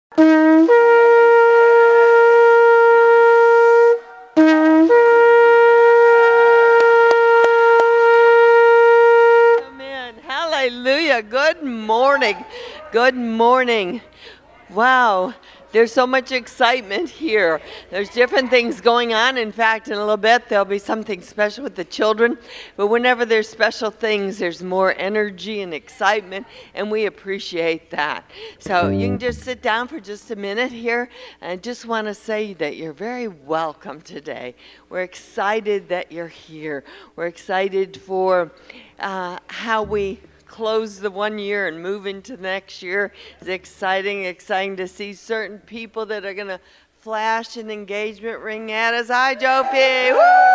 Amen. Hallelujah. Good morning. Good morning. Wow. There's so much excitement here. There's different things going on. In fact, in a little bit, there'll be something special with the children. But whenever there's special things, there's more energy and excitement, and we appreciate that. So you can just sit down for just a minute here. And I just want to say that you're very welcome today. We're excited that you're here. We're excited for how we close the 1 year and move into next year. It's exciting to see certain people that are going to flash an engagement ring at us. Hi, Jopi.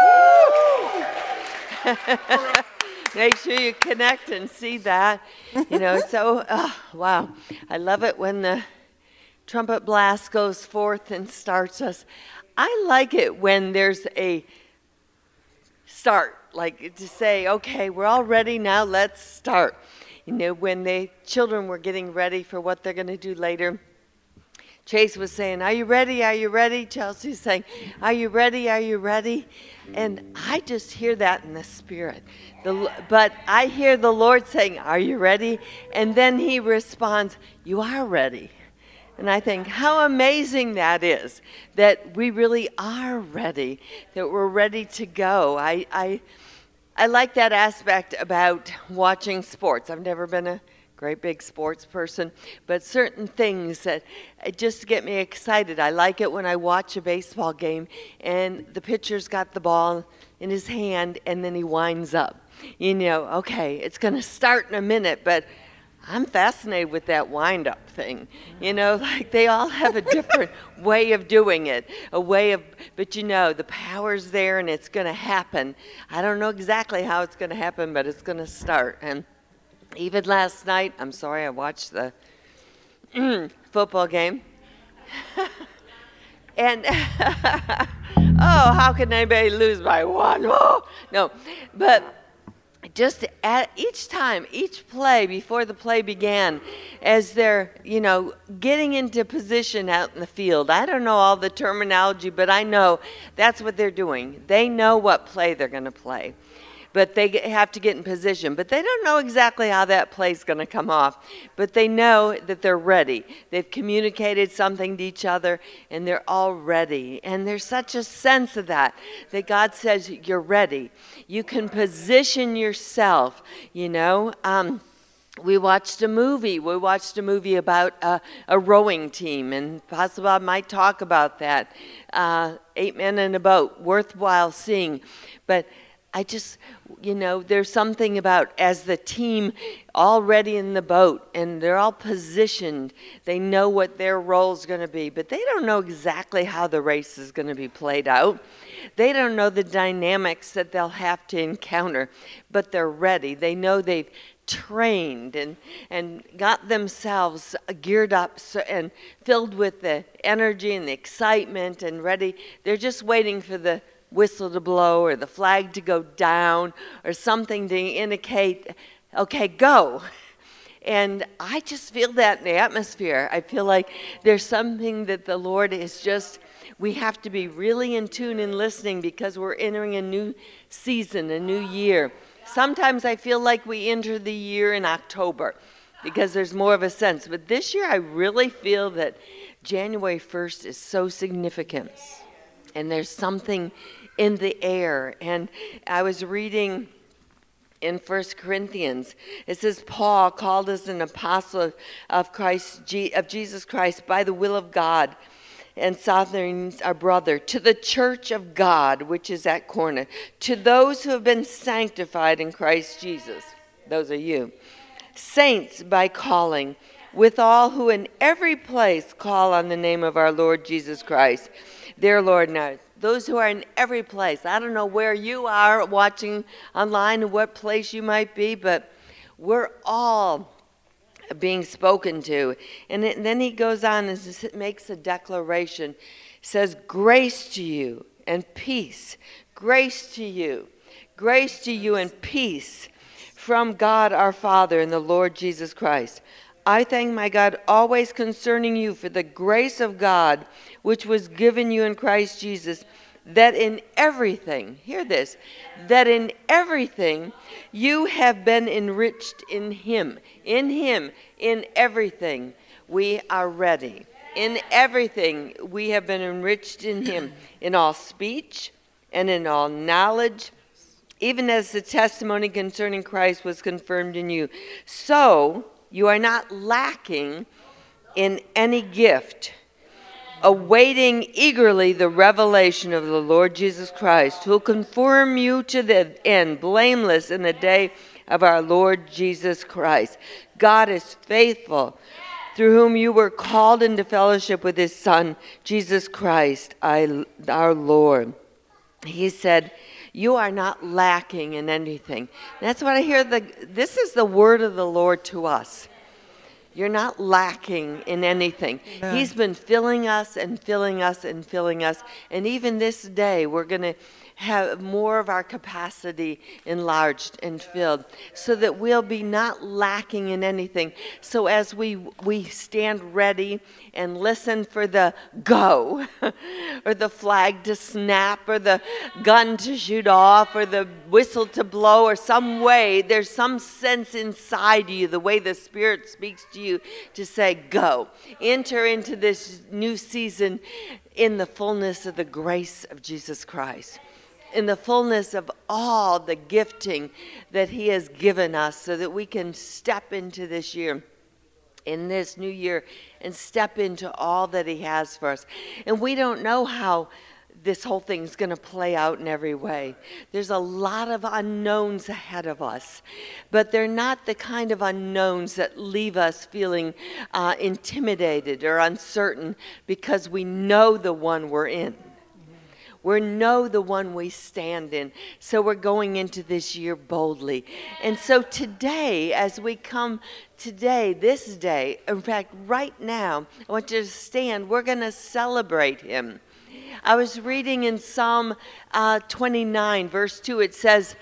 Make sure you connect and see that. Wow. I love it when the trumpet blast goes forth and starts us. I like it when there's a start, like to say, okay, we're all ready now, let's start. When the children were getting ready for what they're going to do later, Chase was saying, are you ready? Are you ready? Chelsea's saying, are you ready? Are you ready? And I just hear that in the spirit. But I hear the Lord saying, are you ready? And then he responds, you are ready. And I think how amazing that is, that we really are ready, that we're ready to go. I like that aspect about watching sports. I've never been a great big sports person, but certain things that just get me excited. I like it when I watch a baseball game and the pitcher's got the ball in his hand and then he winds up. Okay, it's going to start in a minute, but I'm fascinated with that wind-up thing. Like they all have a different way of doing it, but the power's there and it's going to happen. I don't know exactly how it's going to happen, but it's going to start. And even last night, I'm sorry, I watched the football game. And, how can anybody lose by one? Oh, no, but just at each play, before the play began, as they're, getting into position out in the field. I don't know all the terminology, but I know that's what they're doing. They know what play they're going to play, but they have to get in position. But they don't know exactly how that play's going to come off, but they know that they're ready. They've communicated something to each other, and they're all ready. And there's such a sense of that God says, you're ready. You can position yourself, We watched a movie. About a rowing team, and possibly I might talk about that. 8 men in a boat, worthwhile seeing. But I just, there's something about as the team already in the boat and they're all positioned, they know what their role's going to be, but they don't know exactly how the race is going to be played out. They don't know the dynamics that they'll have to encounter, but they're ready. They know they've trained and got themselves geared up and filled with the energy and the excitement and ready. They're just waiting for the whistle to blow or the flag to go down or something to indicate, okay, go. And I just feel that in the atmosphere. I feel like there's something that the Lord is just, we have to be really in tune and listening because we're entering a new season, a new year. Sometimes I feel like we enter the year in October because there's more of a sense. But this year I really feel that January 1st is so significant. And there's something in the air. And I was reading in 1 Corinthians, it says, Paul, called as an apostle of Jesus Christ by the will of God, and Sosthenes, our brother, to the church of God, which is at Corinth, to those who have been sanctified in Christ Jesus. Those are you. Saints by calling, with all who in every place call on the name of our Lord Jesus Christ, their Lord now. Those who are in every place. I don't know where you are watching online and what place you might be, but we're all being spoken to. And then he goes on and makes a declaration. Says, grace to you and peace. Grace to you. Grace to you and peace from God our Father and the Lord Jesus Christ. I thank my God always concerning you for the grace of God which was given you in Christ Jesus, that in everything, hear this, that in everything you have been enriched in Him. In Him, in everything, we are ready. In everything, we have been enriched in Him, in all speech and in all knowledge, even as the testimony concerning Christ was confirmed in you. So, you are not lacking in any gift, awaiting eagerly the revelation of the Lord Jesus Christ, who will conform you to the end, blameless in the day of our Lord Jesus Christ. God is faithful, through whom you were called into fellowship with His Son, Jesus Christ, our Lord. He said, you are not lacking in anything. That's what I hear. This is the word of the Lord to us. You're not lacking in anything. Amen. He's been filling us and filling us and filling us. And even this day, we're going to have more of our capacity enlarged and filled so that we'll be not lacking in anything. So as we stand ready and listen for the go or the flag to snap or the gun to shoot off or the whistle to blow or some way, there's some sense inside you, the way the Spirit speaks to you to say go. Enter into this new season in the fullness of the grace of Jesus Christ, in the fullness of all the gifting that He has given us so that we can step into this year, in this new year, and step into all that He has for us. And we don't know how this whole thing's going to play out in every way. There's a lot of unknowns ahead of us, but they're not the kind of unknowns that leave us feeling intimidated or uncertain, because we know the one we're in. We know the one we stand in. So we're going into this year boldly. And so today, as we come today, this day, in fact, right now, I want you to stand. We're going to celebrate Him. I was reading in Psalm 29, verse 2. It says,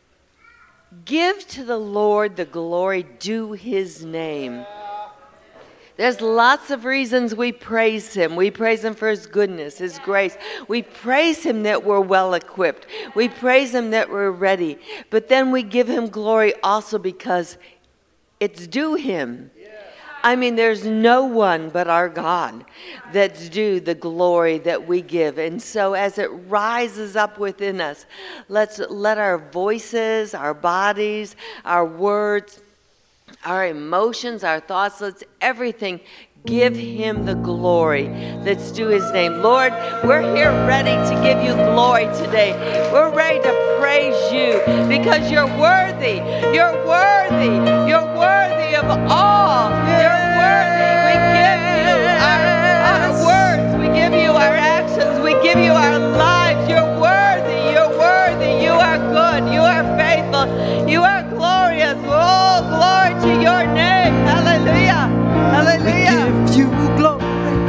give to the Lord the glory due His name. There's lots of reasons we praise Him. We praise Him for His goodness, His grace. We praise Him that we're well equipped. We praise Him that we're ready. But then we give Him glory also because it's due Him. I mean, there's no one but our God that's due the glory that we give. And so as it rises up within us, let our voices, our bodies, our words, our emotions, our thoughts, let's everything give Him the glory that's due His name. Lord, we're here ready to give You glory today. We're ready to praise You because You're worthy. You're worthy. You're worthy of all. You're worthy. We give You our words. We give You our actions. We give You our lives. You're worthy. You're worthy. You are good. You are faithful. You are glorious. Oh, glory to Your name. Hallelujah. Hallelujah. We give You glory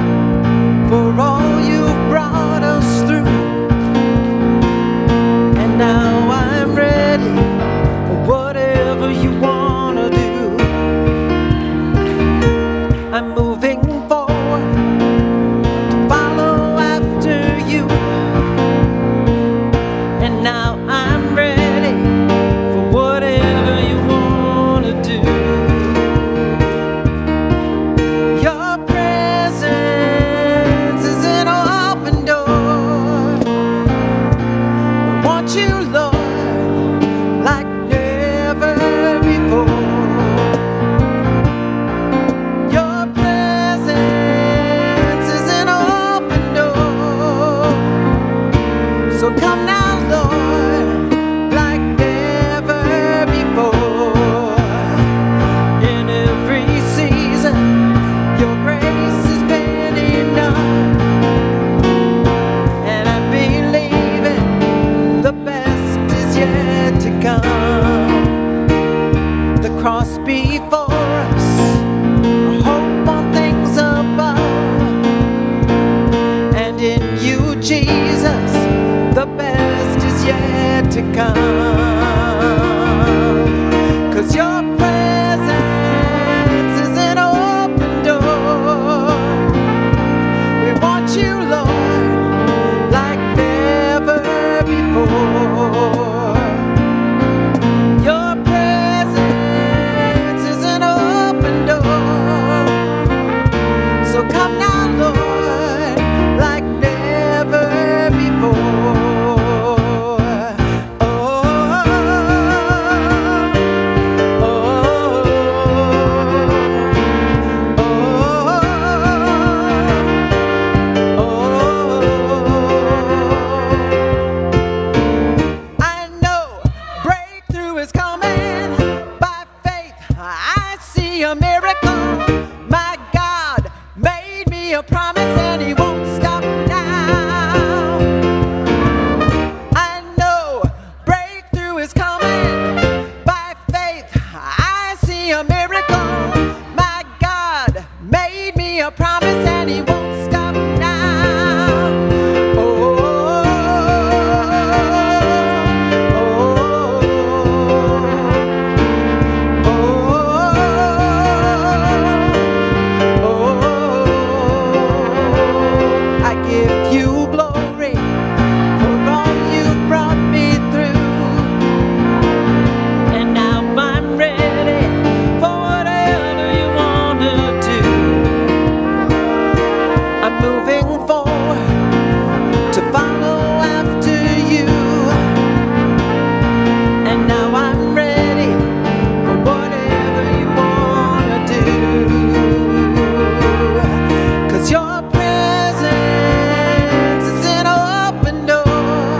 for all You've brought us through. And now I'm ready for whatever You want to do. I'm moving forward to follow after You. And now I'm ready for whatever You want to do. Your presence is an open door. I want You, Lord, like never before. Your presence is an open door. So come now, Lord, like never before. In every season, Your grace has been enough, and I'm believing the best is yet to come. The cross before us, a hope on things above, and in You, Jesus, the best is yet to come. 'Cause Your presence is an you, Lord, like never before. Your presence is an open door. So come now, Lord, like never before. I know breakthrough is coming. By faith, I see a miracle. My God made me a promise and He won't stop now. I know breakthrough is coming. By faith, I see a miracle. My God made me a promise and He won't stop now. I give you glory for all you've brought me through. And now I'm ready for whatever you want to do. I'm moving forward to follow after you. And now I'm ready for whatever you want to do. 'Cause your presence is an open door.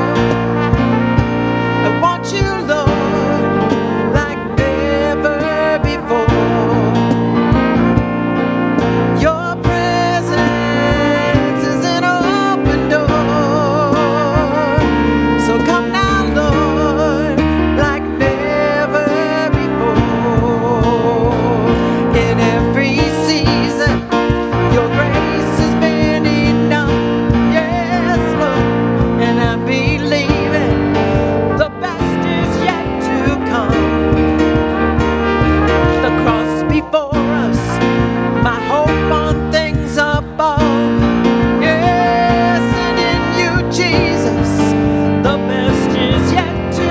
I want you, Lord, like never before. Your presence is an open door. So come now, Lord, like never before. In every season, your grace has been enough. Yes, Lord, and I'm believing the best is yet to come. The cross before us, my hope on things above. Yes, and in you, Jesus, the best is yet to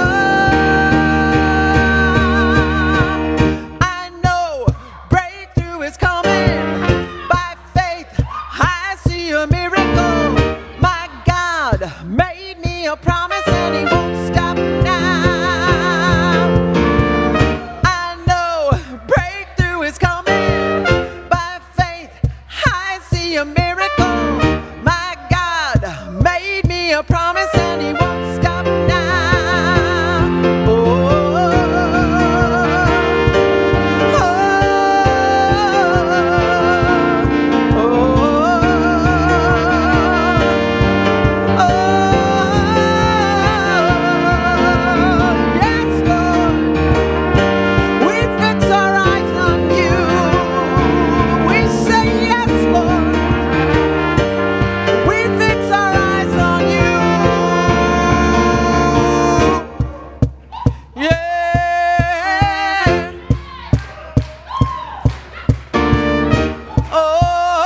come. I know breakthrough is coming. By faith, I see a miracle. My God made me a promise and He won't stop now. I know breakthrough is coming. By faith, I see a miracle. My God made me a promise and He won't stop now. Yes, Lord. We fix our eyes on you. We say yes, Lord. We fix our eyes on you. Yeah. Oh.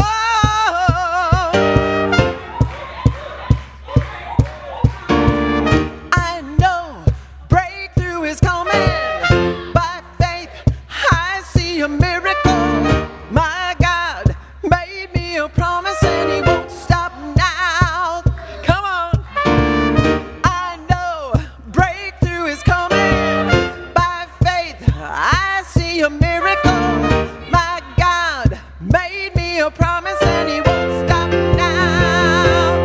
I know breakthrough is coming. By faith, I see a miracle. My God made me a promise and He won't stop now. Come on. I know breakthrough is coming. By faith, I see a miracle. My God made me a promise and He won't stop now.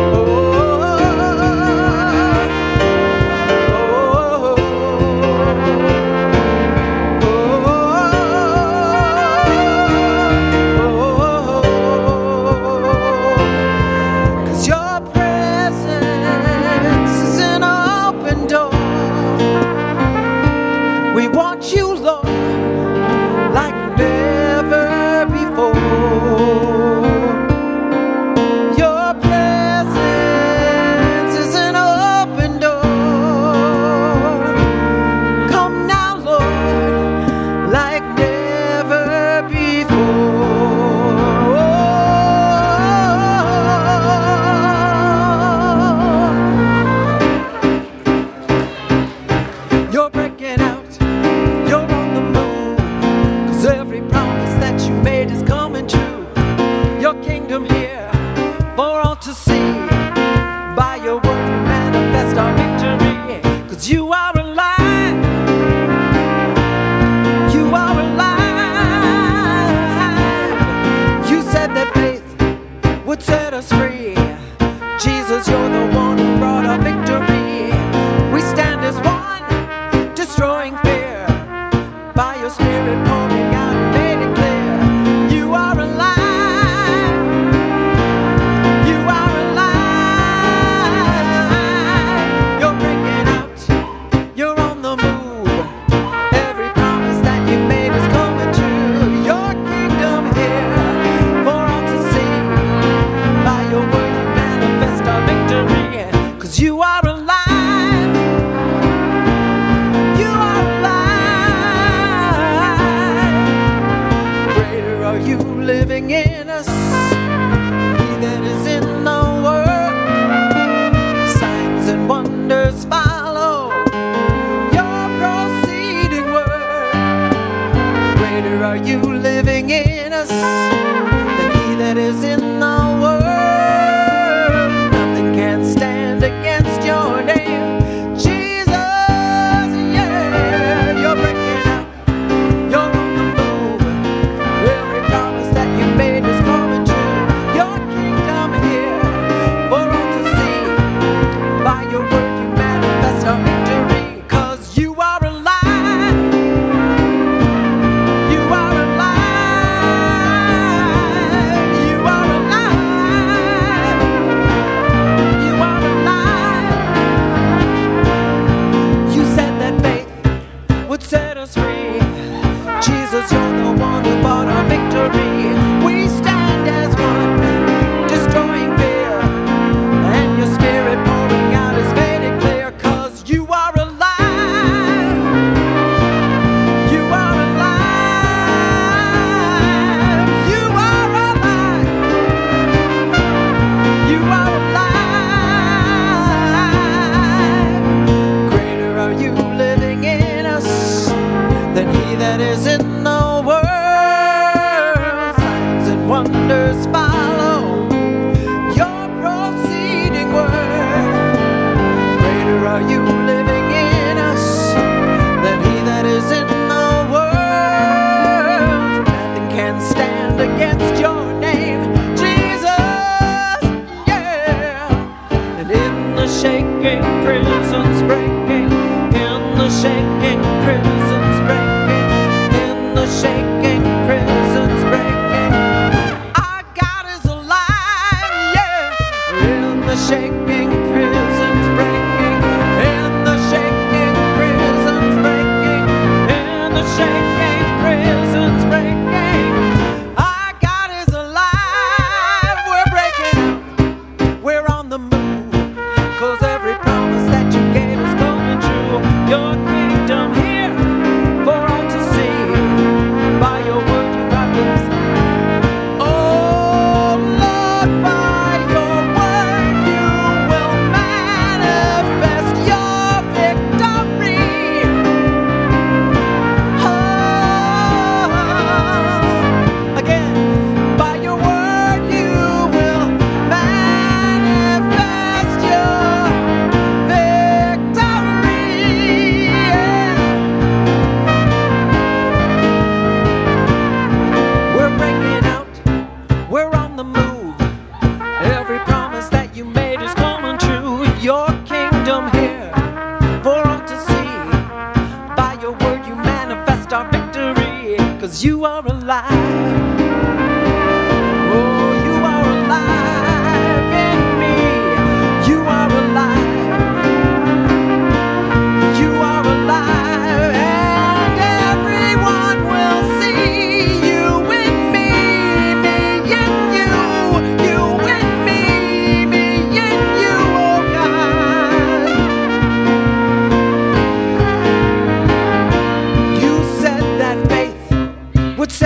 Cause your presence is an open door. We want you, Lord, like never before. living in us, He that is in the world. Signs and wonders follow your proceeding word. Greater are you living in us than he that is in the world. Nothing can stand against your name, Jesus. Yeah, you're breaking out, you're on the move. Every promise that you made is coming true. Your kingdom here for all to see. By your word you manifest our victory. 'Cause you are alive. You are alive. You are alive. You are alive. You said that faith would set us free. Jesus, you're the one who bought our victory. We stand as one, destroying fear, and your spirit pouring out has made it clear. 'Cause you are alive. You are alive. You are alive. You are alive. Greater are you living in us than he that is in the world. Signs and wonders follow your proceeding word. Greater are you living in us than he that is in the world. Nothing can stand against your name, Jesus. Yeah. And in the shaking, prisons breaking. In the shaking, prisons breaking. In the shaking, prisons breaking. Our God is alive, yeah. In the shaking, prisons breaking. In the shaking, prisons breaking. In the shaking, prisons breaking. Our God is alive. We're breaking out. We're on the move. 'Cause every promise that you gave is coming true. Your kingdom here for all to see. By your word you have been. Oh Lord, by your word you will manifest your victory. Oh, again, by your word you will manifest your victory. Yeah. We're breaking out, we're on the move. Every promise that you made is coming true. Your kingdom here for all to see. By your word you manifest our victory. 'Cause you are alive. Oh, you are alive in me. You are alive. You are alive, and everyone will see you in me in you, you in me in you, oh God. You said that faith would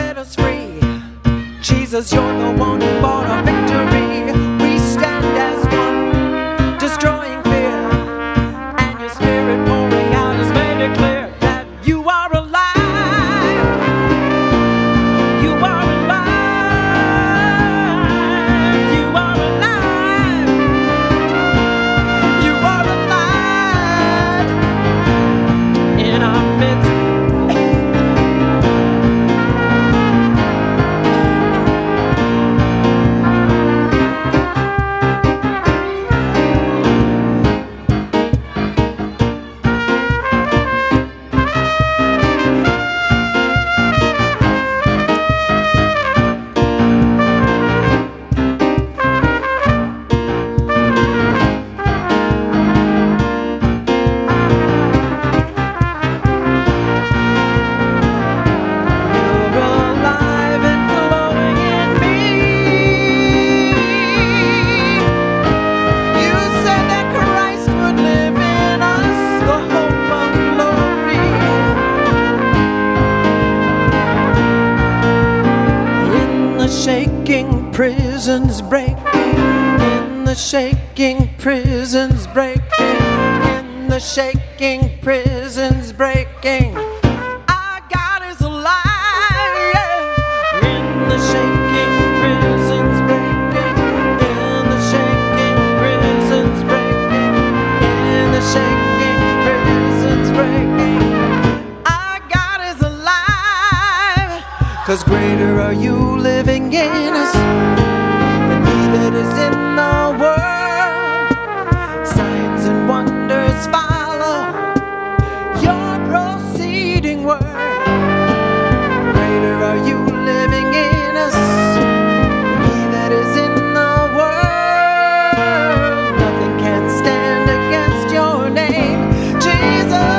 shaking, prisons breaking. In the shaking, prisons breaking. In the shaking, prisons breaking. Our God is alive, yeah. In the shaking, prisons breaking. In the shaking, prisons breaking. In the shaking, prisons breaking. Our God is alive, 'cause greater are you living in us than he that is in the world. Signs and wonders follow your proceeding word. Greater are you living in us than he that is in the world. Nothing can stand against your name, Jesus.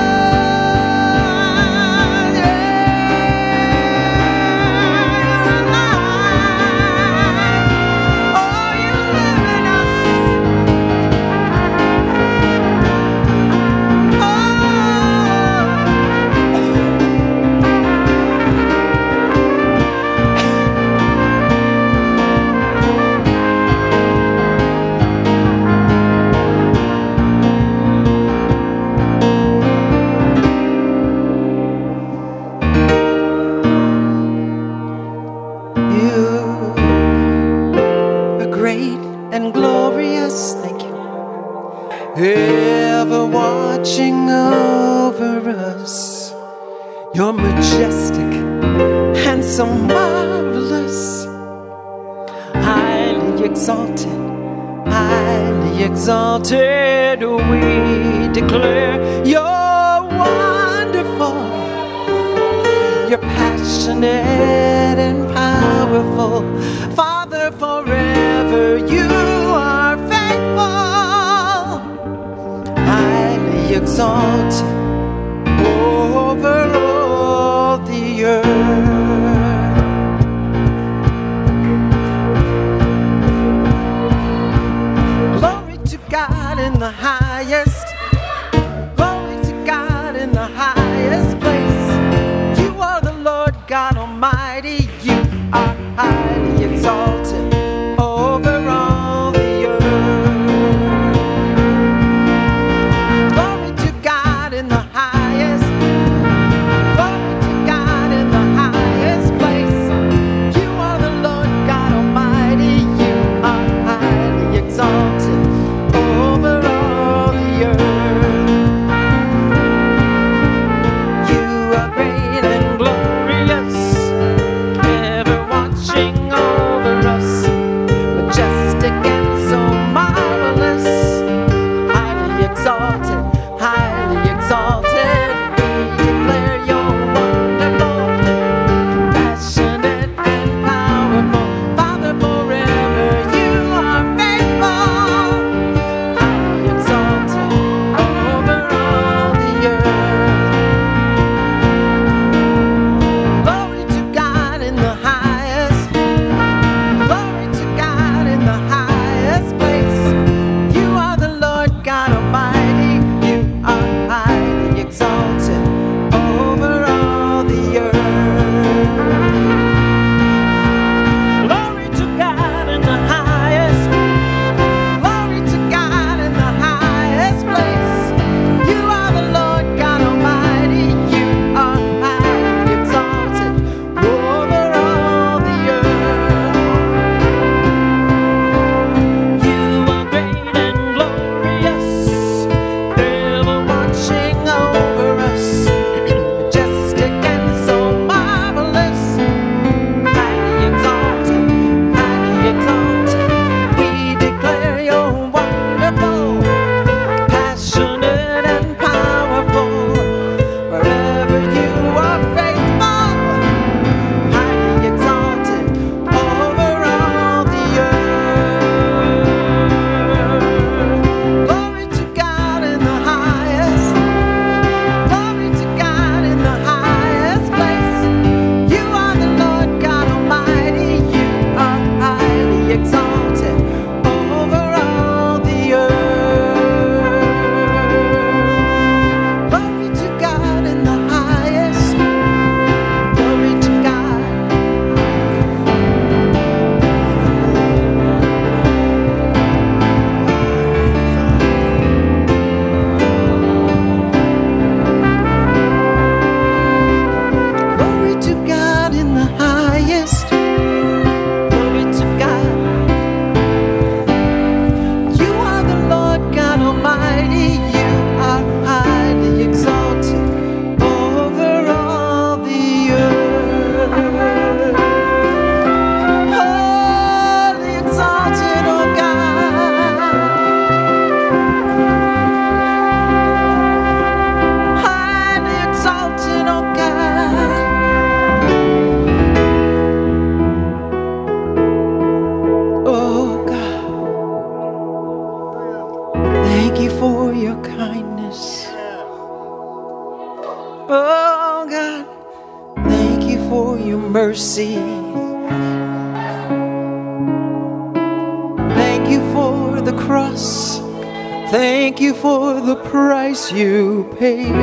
Ever watching over us. You're majestic and so marvelous. Highly exalted, highly exalted. We declare you're wonderful. You're passionate and powerful. Father, forever you are faithful. Highly exalted over all the earth. Glory to God in the highest. Glory to God in the highest place. You are the Lord God Almighty. You are highly exalted over all the earth. mercy. Thank you for the cross. Thank you for the price you paid.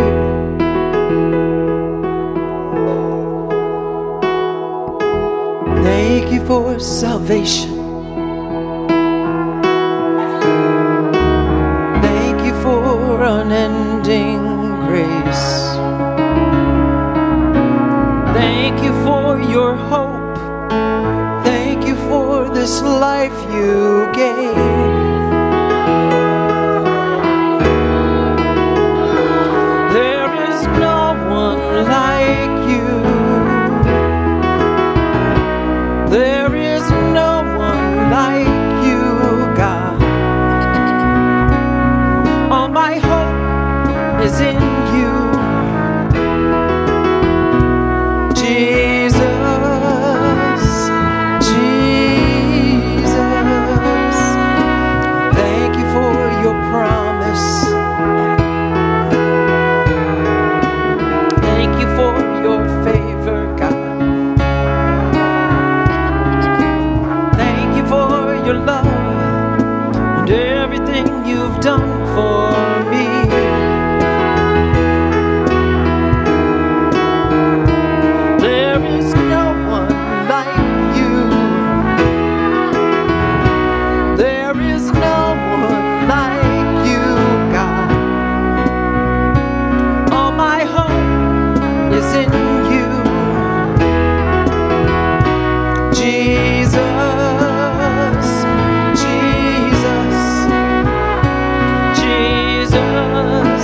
Thank you for salvation. Thank you for unending grace. Thank you for your hope. Thank you for this life you gave. There is no one like you. There is no one like you, God. All my hope is in you, Jesus, Jesus. Thank you for your promise. Thank you for your favor, God. Thank you for your love and everything you've done for me. There is no one like you. There is no one like you, God. All my hope is in you, Jesus, Jesus, Jesus,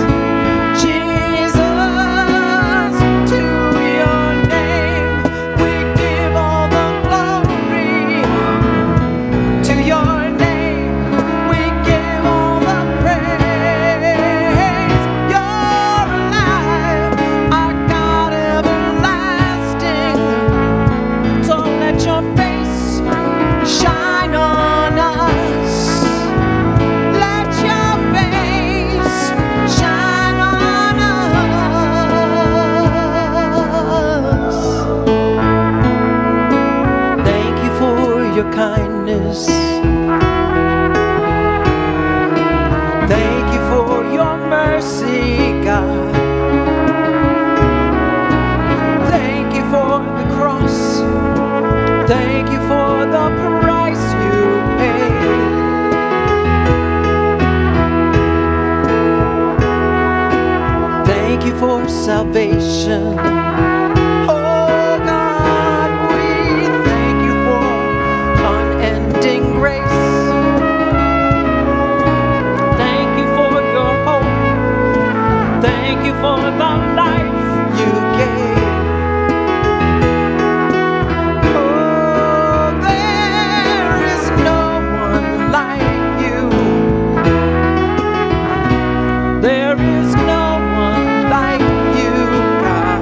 Jesus. To your name we give all the glory. To your name we give all the praise. You're alive, our God everlasting. So let your face shine on us. Let your face shine on us. Thank you for your kindness. Thank you for your mercy, God. Thank you for the cross. Thank you for the price you paid. Thank you for salvation. Oh God, we thank you for unending grace. Thank you for your hope. Thank you for the life you gave. Oh, there is no one like you. There is no one like you, God.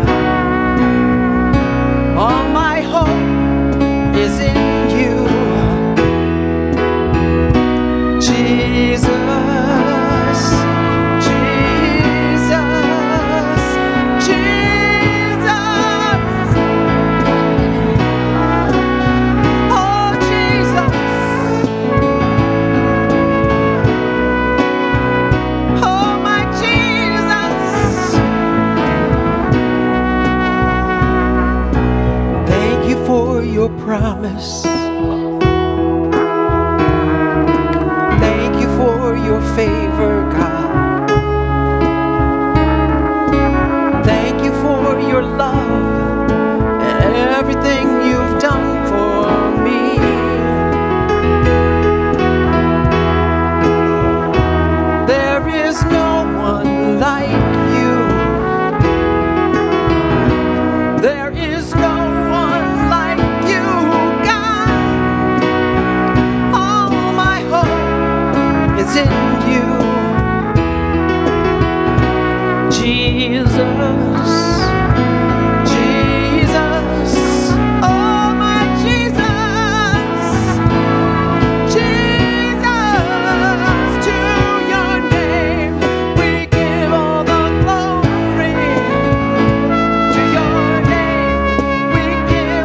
All my hope is in you, Jesus, Jesus, Jesus. Oh, Jesus. Oh, my Jesus. Thank you for your promise. Thank you for your favor, God. Thank you for your love and everything you've done for me. There is no one like you. There is no one like you, God. All my hope is in you, Jesus, Jesus. Oh, my Jesus, Jesus. To your name we give all the glory. To your name we give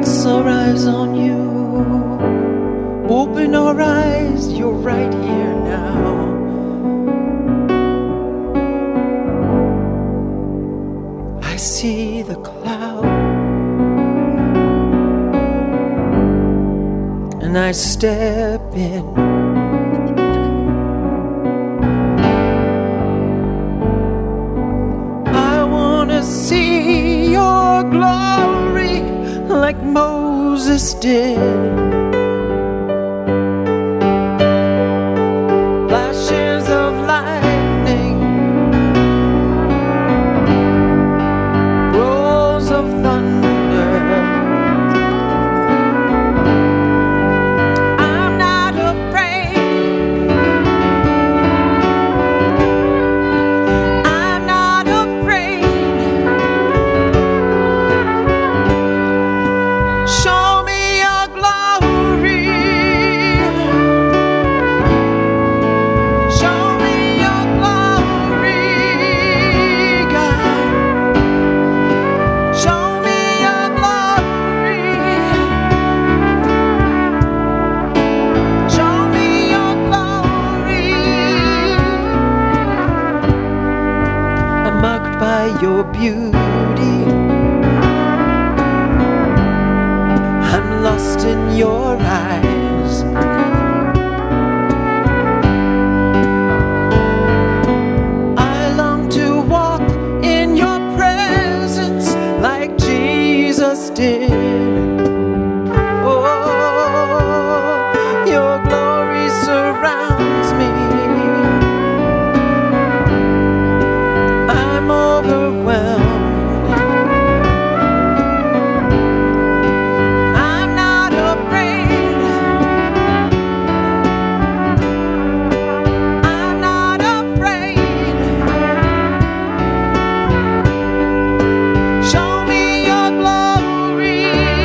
fix our eyes on you. Open our eyes, you're right here now. I see the cloud, and I step in. I wanna see your glory like Moses did. Flashes of lightning, rolls of thunder. I'm not afraid. I'm not afraid. Show me your glory. Show me your glory, God. Show me your glory. Show me your glory. I'm marked by your beauty. I'm lost in your eyes. I long to walk in your presence like Jesus did. Oh, your glory surrounds me. I'm overwhelmed. I'm not afraid. I'm not afraid. Show me your glory.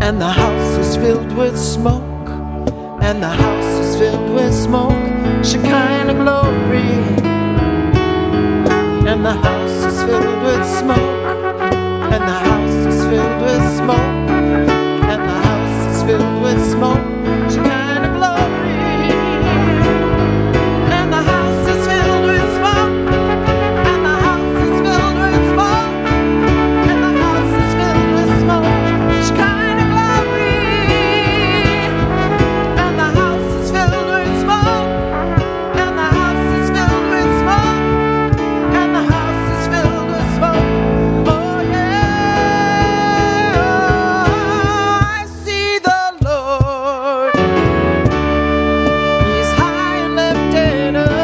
and the house is filled with smoke, and the house is filled with smoke, Shekinah glory, and the house is filled with smoke, and the house is filled with smoke, and the house is filled with smoke, Shekinah glory, and the house is filled with smoke, and the house is filled with smoke, and the house is filled with smoke, Shekinah glory, and the house is filled with smoke, and the house is filled with smoke, and the house is filled with smoke. Oh yeah, I see the Lord. He's high and lifted up,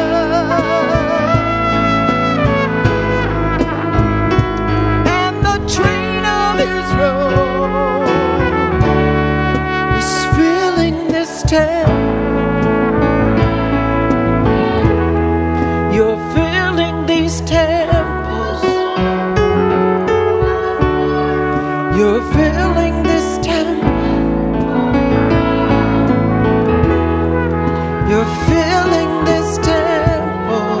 and the train of his robe is filling this temple. You're filling these temples. You're filling this temple. You're filling this temple.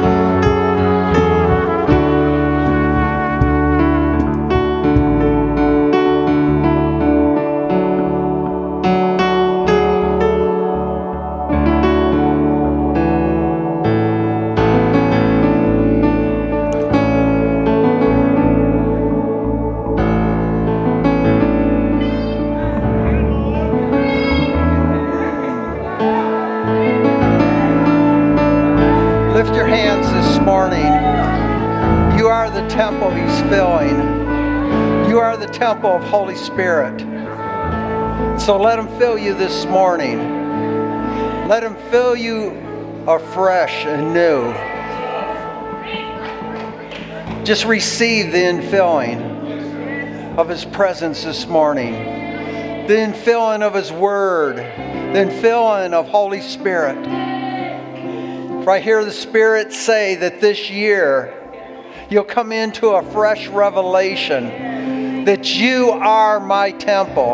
Lift your hands this morning. You are the temple He's filling. You are the temple of Holy Spirit. So let Him fill you this morning. Let Him fill you afresh and new. Just receive the infilling of His presence this morning. The infilling of His Word. The infilling of Holy Spirit. For I hear the Spirit say that this year you'll come into a fresh revelation that you are my temple,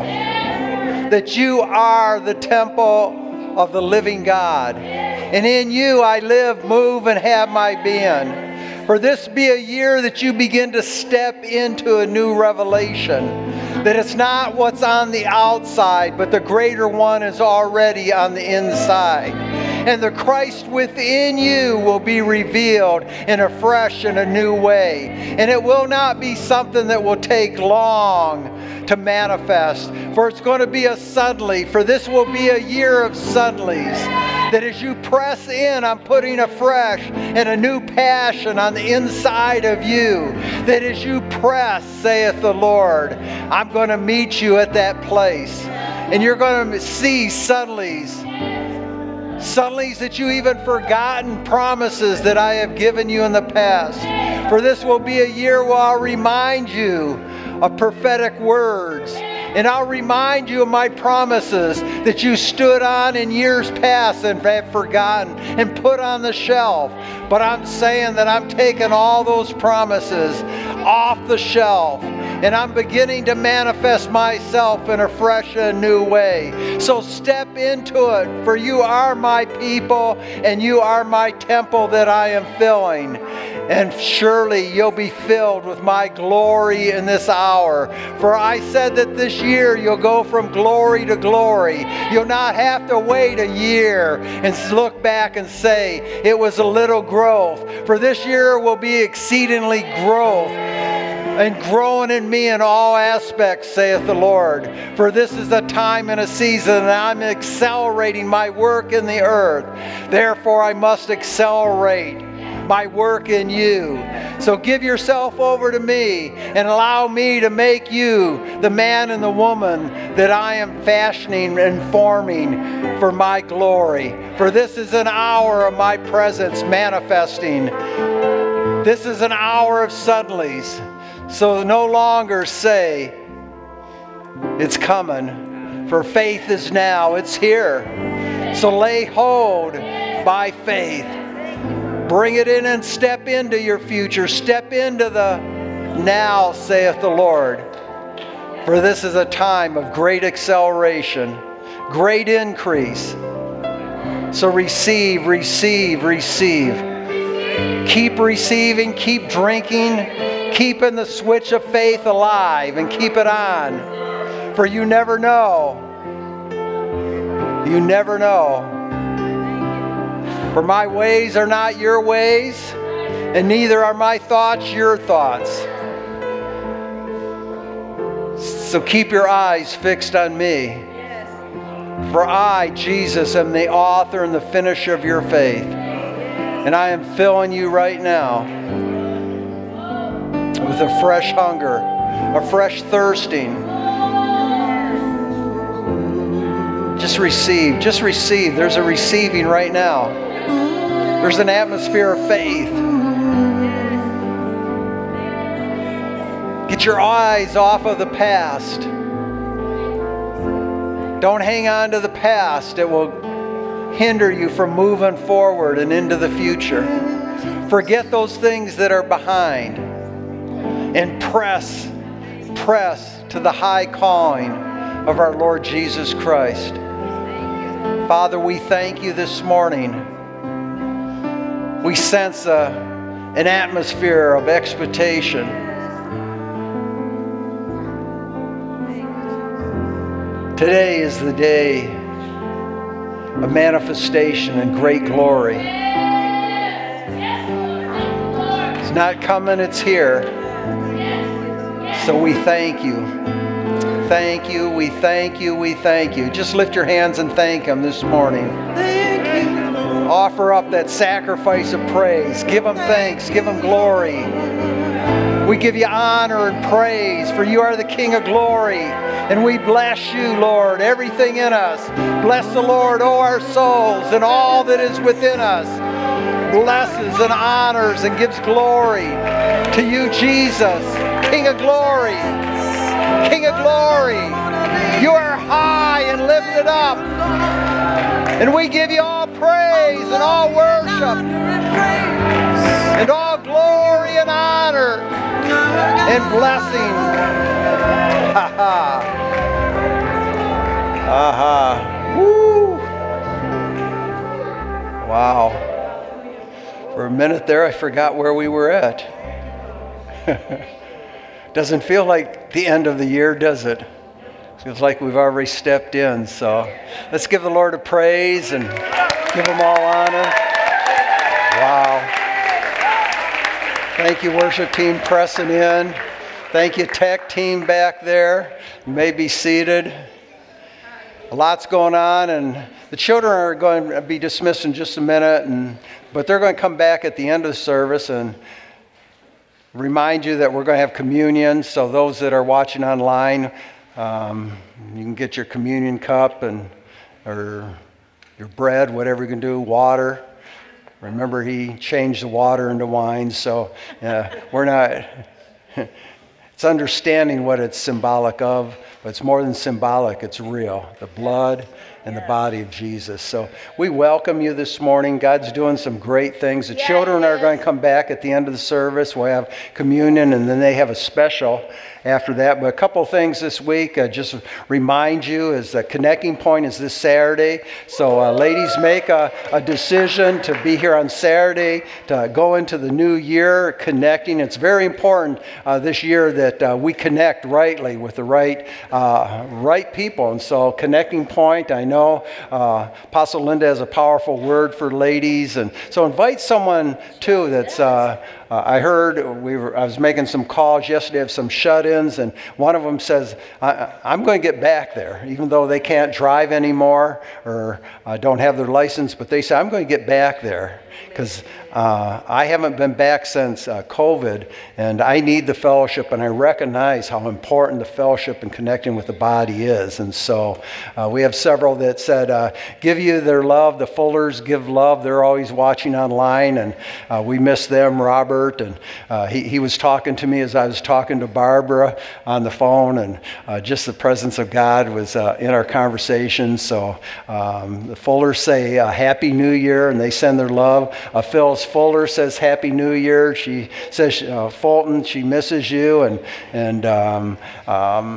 that you are the temple of the living God, and in you I live, move, and have my being. For this be a year that you begin to step into a new revelation, that it's not what's on the outside, but the greater one is already on the inside. And the Christ within you will be revealed in a fresh and a new way. And it will not be something that will take long to manifest, for it's going to be a suddenly, for this will be a year of suddenlies. That as you press in, I'm putting a fresh and a new passion on the inside of you. That as you press, saith the Lord, I'm going to meet you at that place. And you're going to see suddenlies. Suddenlies that you even forgotten promises that I have given you in the past. For this will be a year where I'll remind you of prophetic words. And I'll remind you of my promises that you stood on in years past and have forgotten and put on the shelf. But I'm saying that I'm taking all those promises off the shelf. And I'm beginning to manifest myself in a fresh and new way. So step into it, for you are my people and you are my temple that I am filling. And surely you'll be filled with my glory in this hour. For I said that this year you'll go from glory to glory. You'll not have to wait a year and look back and say it was a little growth. For this year will be exceedingly growth. And growing in me in all aspects, saith the Lord. For this is a time and a season, and I'm accelerating my work in the earth. Therefore I must accelerate my work in you. So give yourself over to me and allow me to make you the man and the woman that I am fashioning and forming for my glory. For this is an hour of my presence manifesting. This is an hour of suddenlies. So no longer say, it's coming, for faith is now, it's here. So lay hold by faith. Bring it in and step into your future. Step into the now, saith the Lord. For this is a time of great acceleration, great increase. So receive, receive, receive. Keep receiving, keep drinking, keeping the switch of faith alive and keep it on. For you never know. You never know. For my ways are not your ways, and neither are my thoughts your thoughts. So keep your eyes fixed on me. For I, Jesus, am the author and the finisher of your faith. And I am filling you right now with a fresh hunger, a fresh thirsting. Just receive, just receive. There's a receiving right now. There's an atmosphere of faith. Get your eyes off of the past. Don't hang on to the past. It will hinder you from moving forward and into the future. Forget those things that are behind and press to the high calling of our Lord Jesus Christ. Father, we thank you this morning. We sense an atmosphere of expectation. Today is the day of manifestation and great glory. It's not coming, it's here. So we thank you. Thank you, we thank you, we thank you. Just lift your hands and thank Him this morning. Offer up that sacrifice of praise. Give Him thanks. Give Him glory. We give you honor and praise, for you are the King of glory. And we bless you, Lord, everything in us. Bless the Lord, O our souls, and all that is within us. Blesses and honors and gives glory to you, Jesus, King of glory. King of glory. You are high and lifted up. And we give you all praise and all worship and all glory and honor and blessing. Ha ha. Aha. Woo. Wow. For a minute there, I forgot where we were at. Doesn't feel like the end of the year, does it? Feels like we've already stepped in. So let's give the Lord a praise and give Him all honor. Wow. Thank you, worship team, pressing in. Thank you, tech team back there. You may be seated. A lot's going on, and the children are going to be dismissed in just a minute, but they're going to come back at the end of the service and remind you that we're going to have communion. So those that are watching online, you can get your communion cup or your bread, whatever you can do, water. Remember, He changed the water into wine, so we're not... It's understanding what it's symbolic of, but it's more than symbolic, it's real. The blood and the body of Jesus. So we welcome you this morning. God's doing some great things. The children are going to come back at the end of the service. We'll have communion, and then they have a special after that. But a couple of things this week, just remind you, is the Connecting Point is this Saturday. So ladies, make a decision to be here on Saturday, to go into the new year connecting. It's very important this year that we connect rightly with the right people. And so Connecting Point, I know Apostle Linda has a powerful word for ladies. And so invite someone, too, that's... I heard I was making some calls yesterday of some shut-ins, and one of them says, I'm going to get back there, even though they can't drive anymore or don't have their license, but they say, I'm going to get back there because I haven't been back since COVID, and I need the fellowship, and I recognize how important the fellowship and connecting with the body is. And so we have several that said, give you their love. The Fullers give love. They're always watching online, and we miss them. Robert, and he was talking to me as I was talking to Barbara on the phone, and just the presence of God was in our conversation. So the Fullers say Happy New Year, and they send their love. Phyllis Fuller says Happy New Year. She says, Fulton, she misses you, and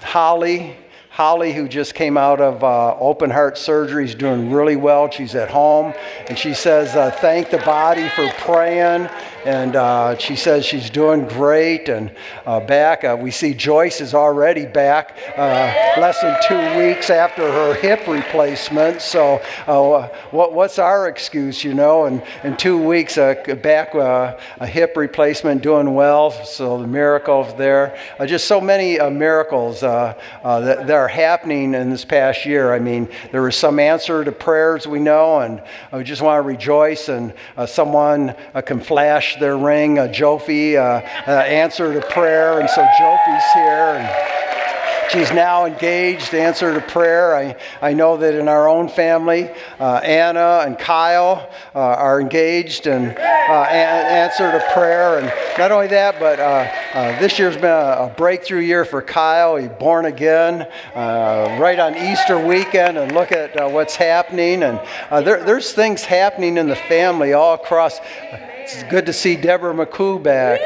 Holly, who just came out of open heart surgery, is doing really well. She's at home, and she says, thank the body for praying, and she says she's doing great. And back, we see Joyce is already back, less than 2 weeks after her hip replacement. So what's our excuse, you know? And in 2 weeks, back, a hip replacement, doing well. So the miracles there. Just so many miracles that are happening in this past year. I mean, there was some answer to prayers, we know, and we just want to rejoice. And someone can flash their ring, Jofi, answer to prayer, and so Jofi's here, and she's now engaged, answer to prayer. I know that in our own family, Anna and Kyle are engaged and answer to prayer. And not only that, but this year's been a breakthrough year for Kyle. He's born again right on Easter weekend, and look at what's happening. And there's things happening in the family all across. It's good to see Deborah McCoo back.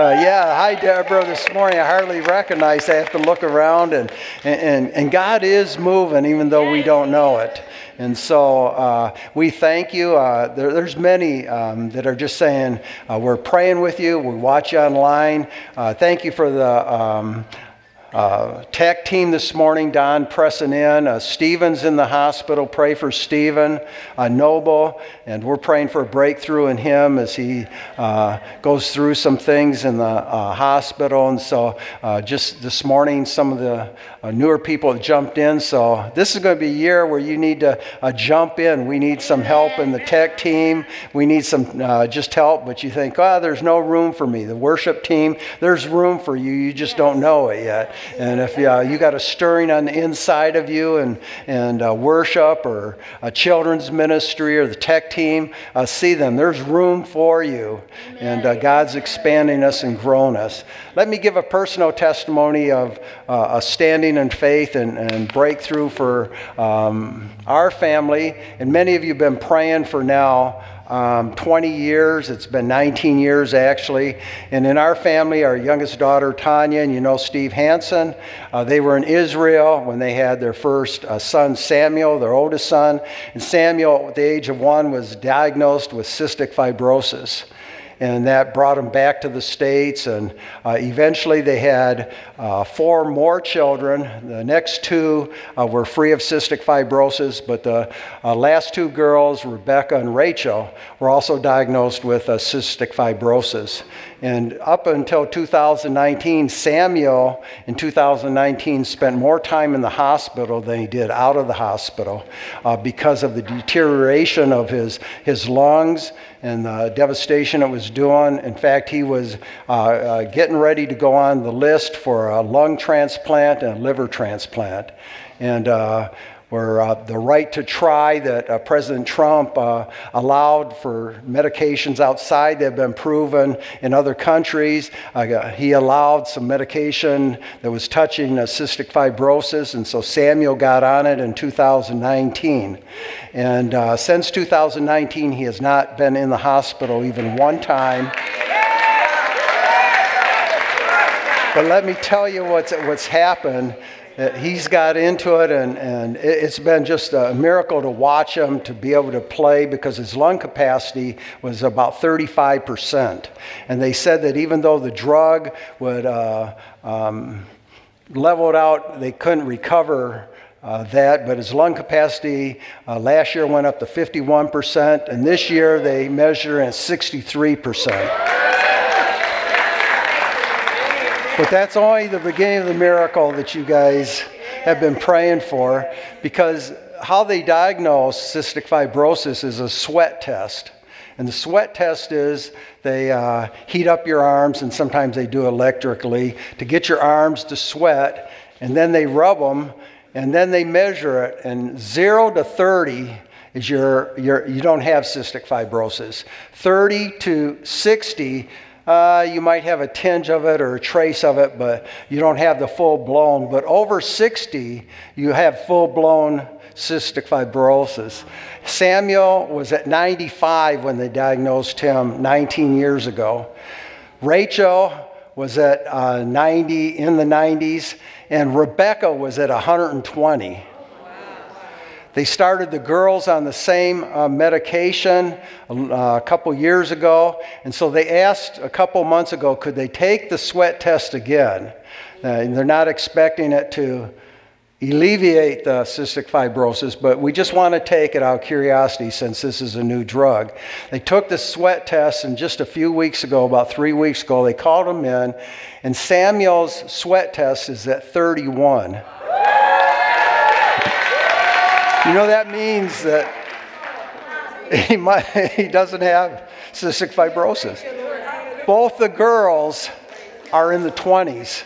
Hi Deborah. This morning I hardly recognized. I have to look around, and God is moving even though we don't know it. And so we thank you. There's many that are just saying, we're praying with you. We watch you online. Thank you for the tech team this morning. Don pressing in. Stephen's in the hospital. Pray for Stephen. Noble. And we're praying for a breakthrough in him as he goes through some things in the hospital. And so just this morning, some of the newer people have jumped in. So this is going to be a year where you need to jump in. We need some help in the tech team. We need some just help. But you think, there's no room for me. The worship team, there's room for you. You just don't know it yet. And if you got a stirring on the inside of you, and worship or a children's ministry or the tech team, see them. There's room for you. And God's expanding us and growing us. Let me give a personal testimony of a standing in faith and breakthrough for our family. And many of you have been praying for now 20 years. It's been 19 years actually. And in our family, our youngest daughter Tanya, and you know Steve Hansen, they were in Israel when they had their first son Samuel, their oldest son. And Samuel at the age of 1 was diagnosed with cystic fibrosis. And that brought them back to the States, and eventually they had 4 more children. The next 2 were free of cystic fibrosis, but the last 2 girls, Rebecca and Rachel, were also diagnosed with cystic fibrosis. And up until 2019, Samuel in 2019 spent more time in the hospital than he did out of the hospital because of the deterioration of his lungs and the devastation it was doing. In fact, he was getting ready to go on the list for a lung transplant and a liver transplant. And where the right to try that President Trump allowed for medications outside that have been proven in other countries. He allowed some medication that was touching cystic fibrosis, and so Samuel got on it in 2019. And since 2019, he has not been in the hospital even one time. But let me tell you what's happened. He's got into it, and it's been just a miracle to watch him to be able to play because his lung capacity was about 35%. And they said that even though the drug would level it out, they couldn't recover that, but his lung capacity last year went up to 51%, and this year they measure at 63%. But that's only the beginning of the miracle that you guys have been praying for, because how they diagnose cystic fibrosis is a sweat test. And the sweat test is they heat up your arms, and sometimes they do electrically, to get your arms to sweat, and then they rub them, and then they measure it, and 0 to 30 is you don't have cystic fibrosis. 30 to 60, you might have a tinge of it or a trace of it, but you don't have the full-blown. But over 60, you have full-blown cystic fibrosis. Samuel was at 95 when they diagnosed him 19 years ago. Rachel was at 90, in the 90s, and Rebecca was at 120. They started the girls on the same medication a couple years ago, and so they asked a couple months ago, could they take the sweat test again? And they're not expecting it to alleviate the cystic fibrosis, but we just want to take it out of curiosity since this is a new drug. They took the sweat test, and just a few weeks ago, about 3 weeks ago, they called him in, and Samuel's sweat test is at 31. You know, that means that he doesn't have cystic fibrosis. Both the girls are in the 20s.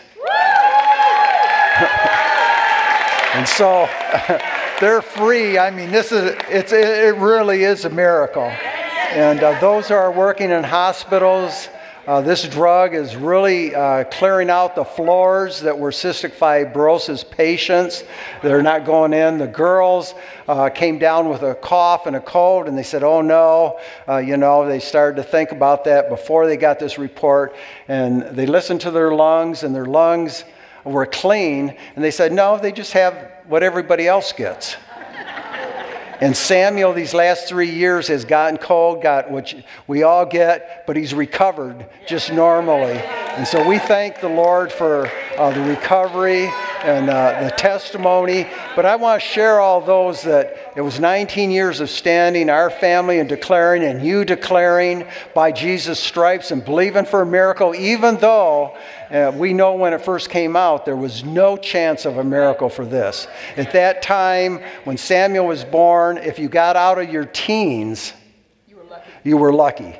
And so they're free. I mean, it really is a miracle. And those who are working in hospitals, this drug is really clearing out the floors that were cystic fibrosis patients. They're not going in. The girls came down with a cough and a cold, and they said, oh no. They started to think about that before they got this report. And they listened to their lungs, and their lungs were clean. And they said, no, they just have what everybody else gets. And Samuel, these last 3 years, has gotten cold, got what we all get, but he's recovered just normally. And so we thank the Lord for the recovery and the testimony. But I want to share all those that it was 19 years of standing, our family, and declaring, and you declaring by Jesus' stripes and believing for a miracle, even though we know when it first came out, there was no chance of a miracle for this. At that time, when Samuel was born, if you got out of your teens, you were lucky.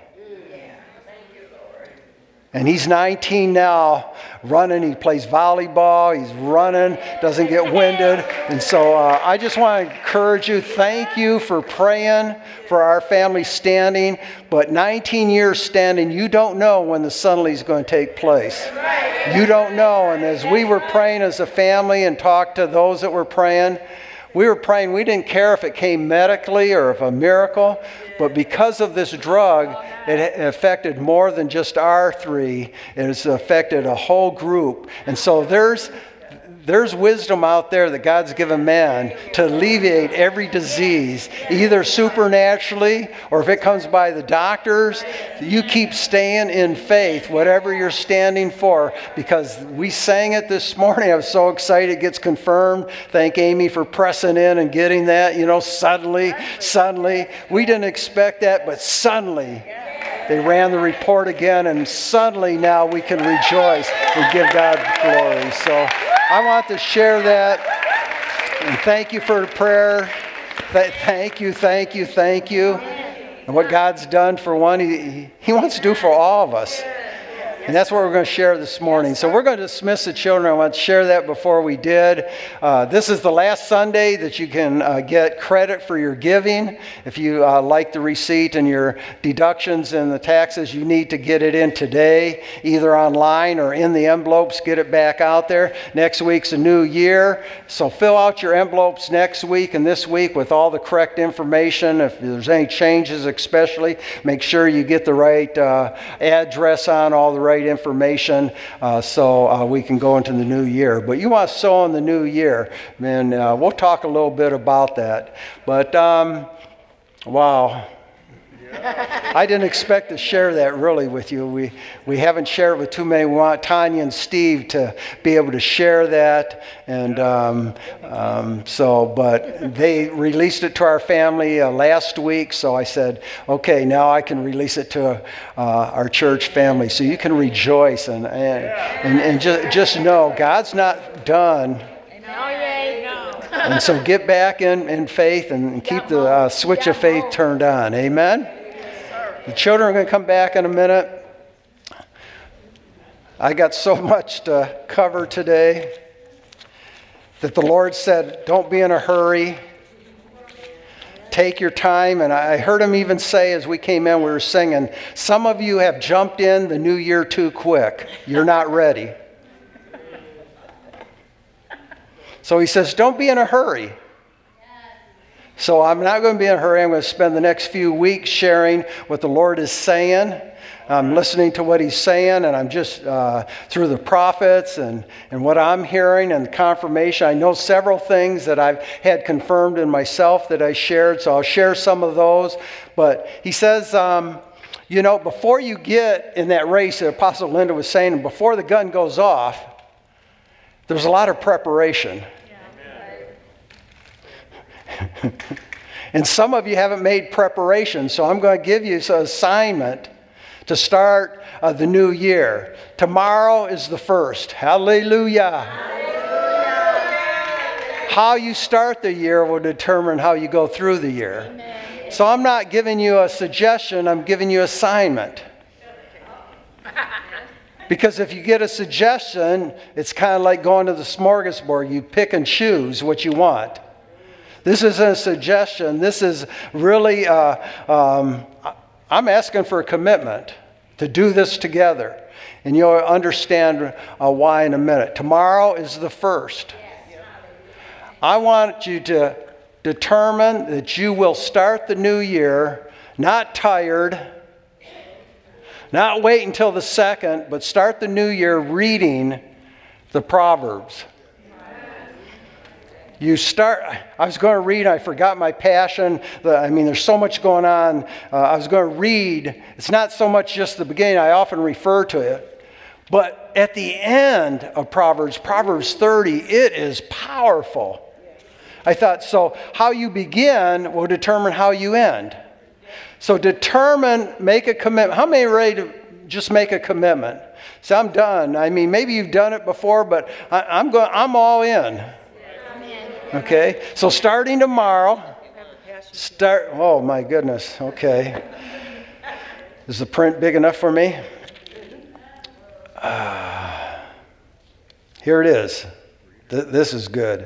And he's 19 now, running. He plays volleyball. He's running, doesn't get winded. And so I just want to encourage you. Thank you for praying for our family standing. But 19 years standing, you don't know when the suddenly is going to take place. You don't know. And as we were praying as a family and talked to those that were praying, we didn't care if it came medically or if a miracle, but because of this drug, it affected more than just our three. It has affected a whole group. And so there's wisdom out there that God's given man to alleviate every disease, either supernaturally or if it comes by the doctors. You keep staying in faith, whatever you're standing for, because we sang it this morning. I was so excited it gets confirmed. Thank Amy for pressing in and getting that. Suddenly. We didn't expect that, but suddenly they ran the report again, and suddenly now we can rejoice and give God glory. So I want to share that, and thank you for the prayer. Thank you. And what God's done for one, He wants to do for all of us. And that's what we're going to share this morning. So we're going to dismiss the children. I want to share that before we did. This is the last Sunday that you can get credit for your giving. If you like the receipt and your deductions and the taxes, you need to get it in today, either online or in the envelopes. Get it back out there. Next week's a new year. So fill out your envelopes next week and this week with all the correct information. If there's any changes especially, make sure you get the right address on, all the right information so we can go into the new year. But you want to sow in the new year, and we'll talk a little bit about that. But wow. I didn't expect to share that really with you. We haven't shared it with too many. We want Tanya and Steve to be able to share that. And but they released it to our family last week. So I said, okay, now I can release it to our church family. So you can rejoice and just know God's not done. And so get back in faith and keep the switch of faith turned on. Amen? The children are going to come back in a minute. I got so much to cover today that the Lord said, don't be in a hurry. Take your time. And I heard him even say as we came in, we were singing, some of you have jumped in the new year too quick. You're not ready. So he says, don't be in a hurry. So I'm not going to be in a hurry. I'm going to spend the next few weeks sharing what the Lord is saying. I'm listening to what he's saying, and I'm just through the prophets and what I'm hearing and the confirmation. I know several things that I've had confirmed in myself that I shared, so I'll share some of those. But he says, before you get in that race that Apostle Linda was saying, before the gun goes off, there's a lot of preparation. Yeah. And some of you haven't made preparation, so I'm going to give you an assignment to start the new year. Tomorrow is the first. Hallelujah. Hallelujah. How you start the year will determine how you go through the year. Amen. So I'm not giving you a suggestion, I'm giving you assignment. Because if you get a suggestion, it's kind of like going to the smorgasbord. You pick and choose what you want. This isn't a suggestion. This is really, I'm asking for a commitment to do this together. And you'll understand why in a minute. Tomorrow is the first. I want you to determine that you will start the new year not tired, not wait until the second, but start the new year reading the Proverbs. I was going to read, I forgot my passion. There's so much going on. I was going to read. It's not so much just the beginning. I often refer to it. But at the end of Proverbs 30, it is powerful. I thought, so how you begin will determine how you end. So make a commitment. How many are ready to just make a commitment? So I'm done. Maybe you've done it before, but I'm all in. Okay, so starting tomorrow, oh my goodness, okay. Is the print big enough for me? Here it is. This is good.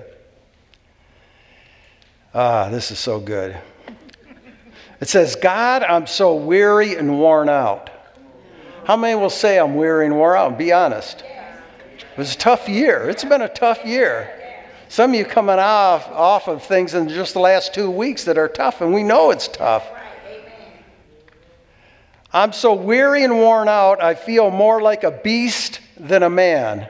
This is so good. It says, God, I'm so weary and worn out. How many will say I'm weary and worn out? Be honest. It was a tough year. It's been a tough year. Some of you coming off of things in just the last 2 weeks that are tough, and we know it's tough. I'm so weary and worn out, I feel more like a beast than a man.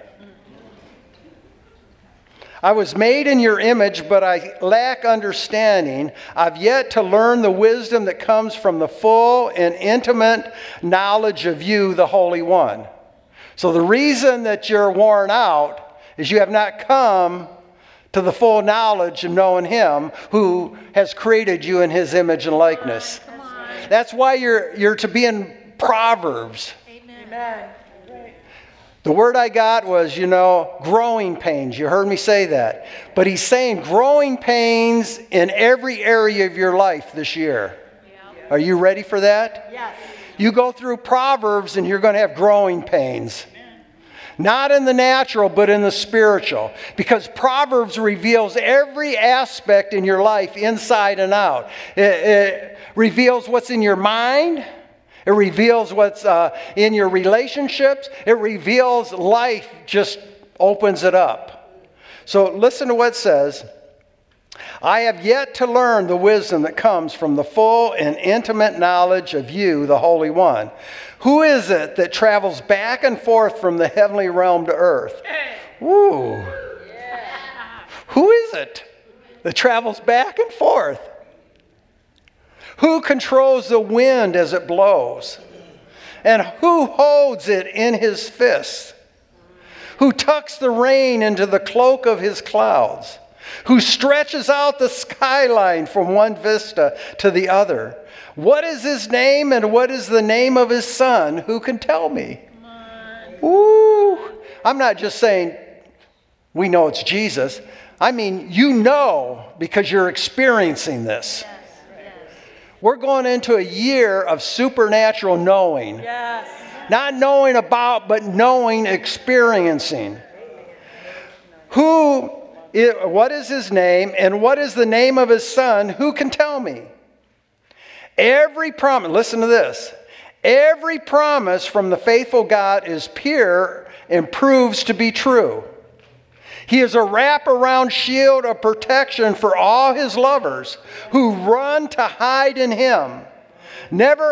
I was made in your image, but I lack understanding. I've yet to learn the wisdom that comes from the full and intimate knowledge of you, the Holy One. So the reason that you're worn out is you have not come to the full knowledge of knowing Him who has created you in His image and likeness. That's why you're to be in Proverbs. Amen. The word I got was, growing pains. You heard me say that. But he's saying growing pains in every area of your life this year. Yeah. Are you ready for that? Yes. You go through Proverbs and you're going to have growing pains. Not in the natural, but in the spiritual. Because Proverbs reveals every aspect in your life inside and out. It reveals what's in your mind. It reveals what's in your relationships. It reveals life, just opens it up. So listen to what it says. I have yet to learn the wisdom that comes from the full and intimate knowledge of you, the Holy One. Who is it that travels back and forth from the heavenly realm to earth? Woo. Who is it that travels back and forth? Who controls the wind as it blows? And who holds it in his fist? Who tucks the rain into the cloak of his clouds? Who stretches out the skyline from one vista to the other? What is his name and what is the name of his son? Who can tell me? Ooh, I'm not just saying we know it's Jesus. I mean, because you're experiencing this. We're going into a year of supernatural knowing. Yes. Not knowing about, but knowing, experiencing. What is his name and what is the name of his son? Who can tell me? Every promise, listen to this. Every promise from the faithful God is pure and proves to be true. He is a wraparound shield of protection for all his lovers who run to hide in him. Never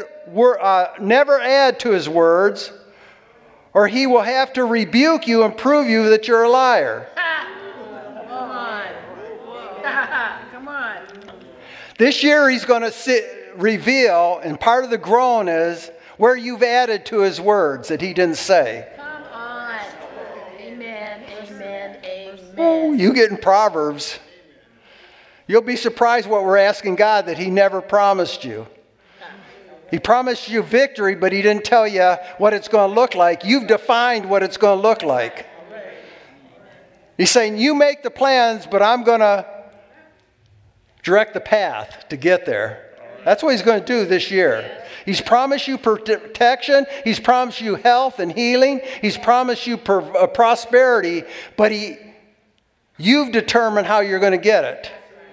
add to his words, or he will have to rebuke you and prove you that you're a liar. Come on. Come on. This year he's going to reveal, and part of the groan is where you've added to his words that he didn't say. Come on. Amen. Amen. Amen. Ooh, you get in Proverbs. You'll be surprised what we're asking God that he never promised you. He promised you victory, but he didn't tell you what it's going to look like. You've defined what it's going to look like. He's saying, you make the plans, but I'm going to direct the path to get there. That's what he's going to do this year. He's promised you protection. He's promised you health and healing. He's promised you prosperity, but you've determined how you're going to get it.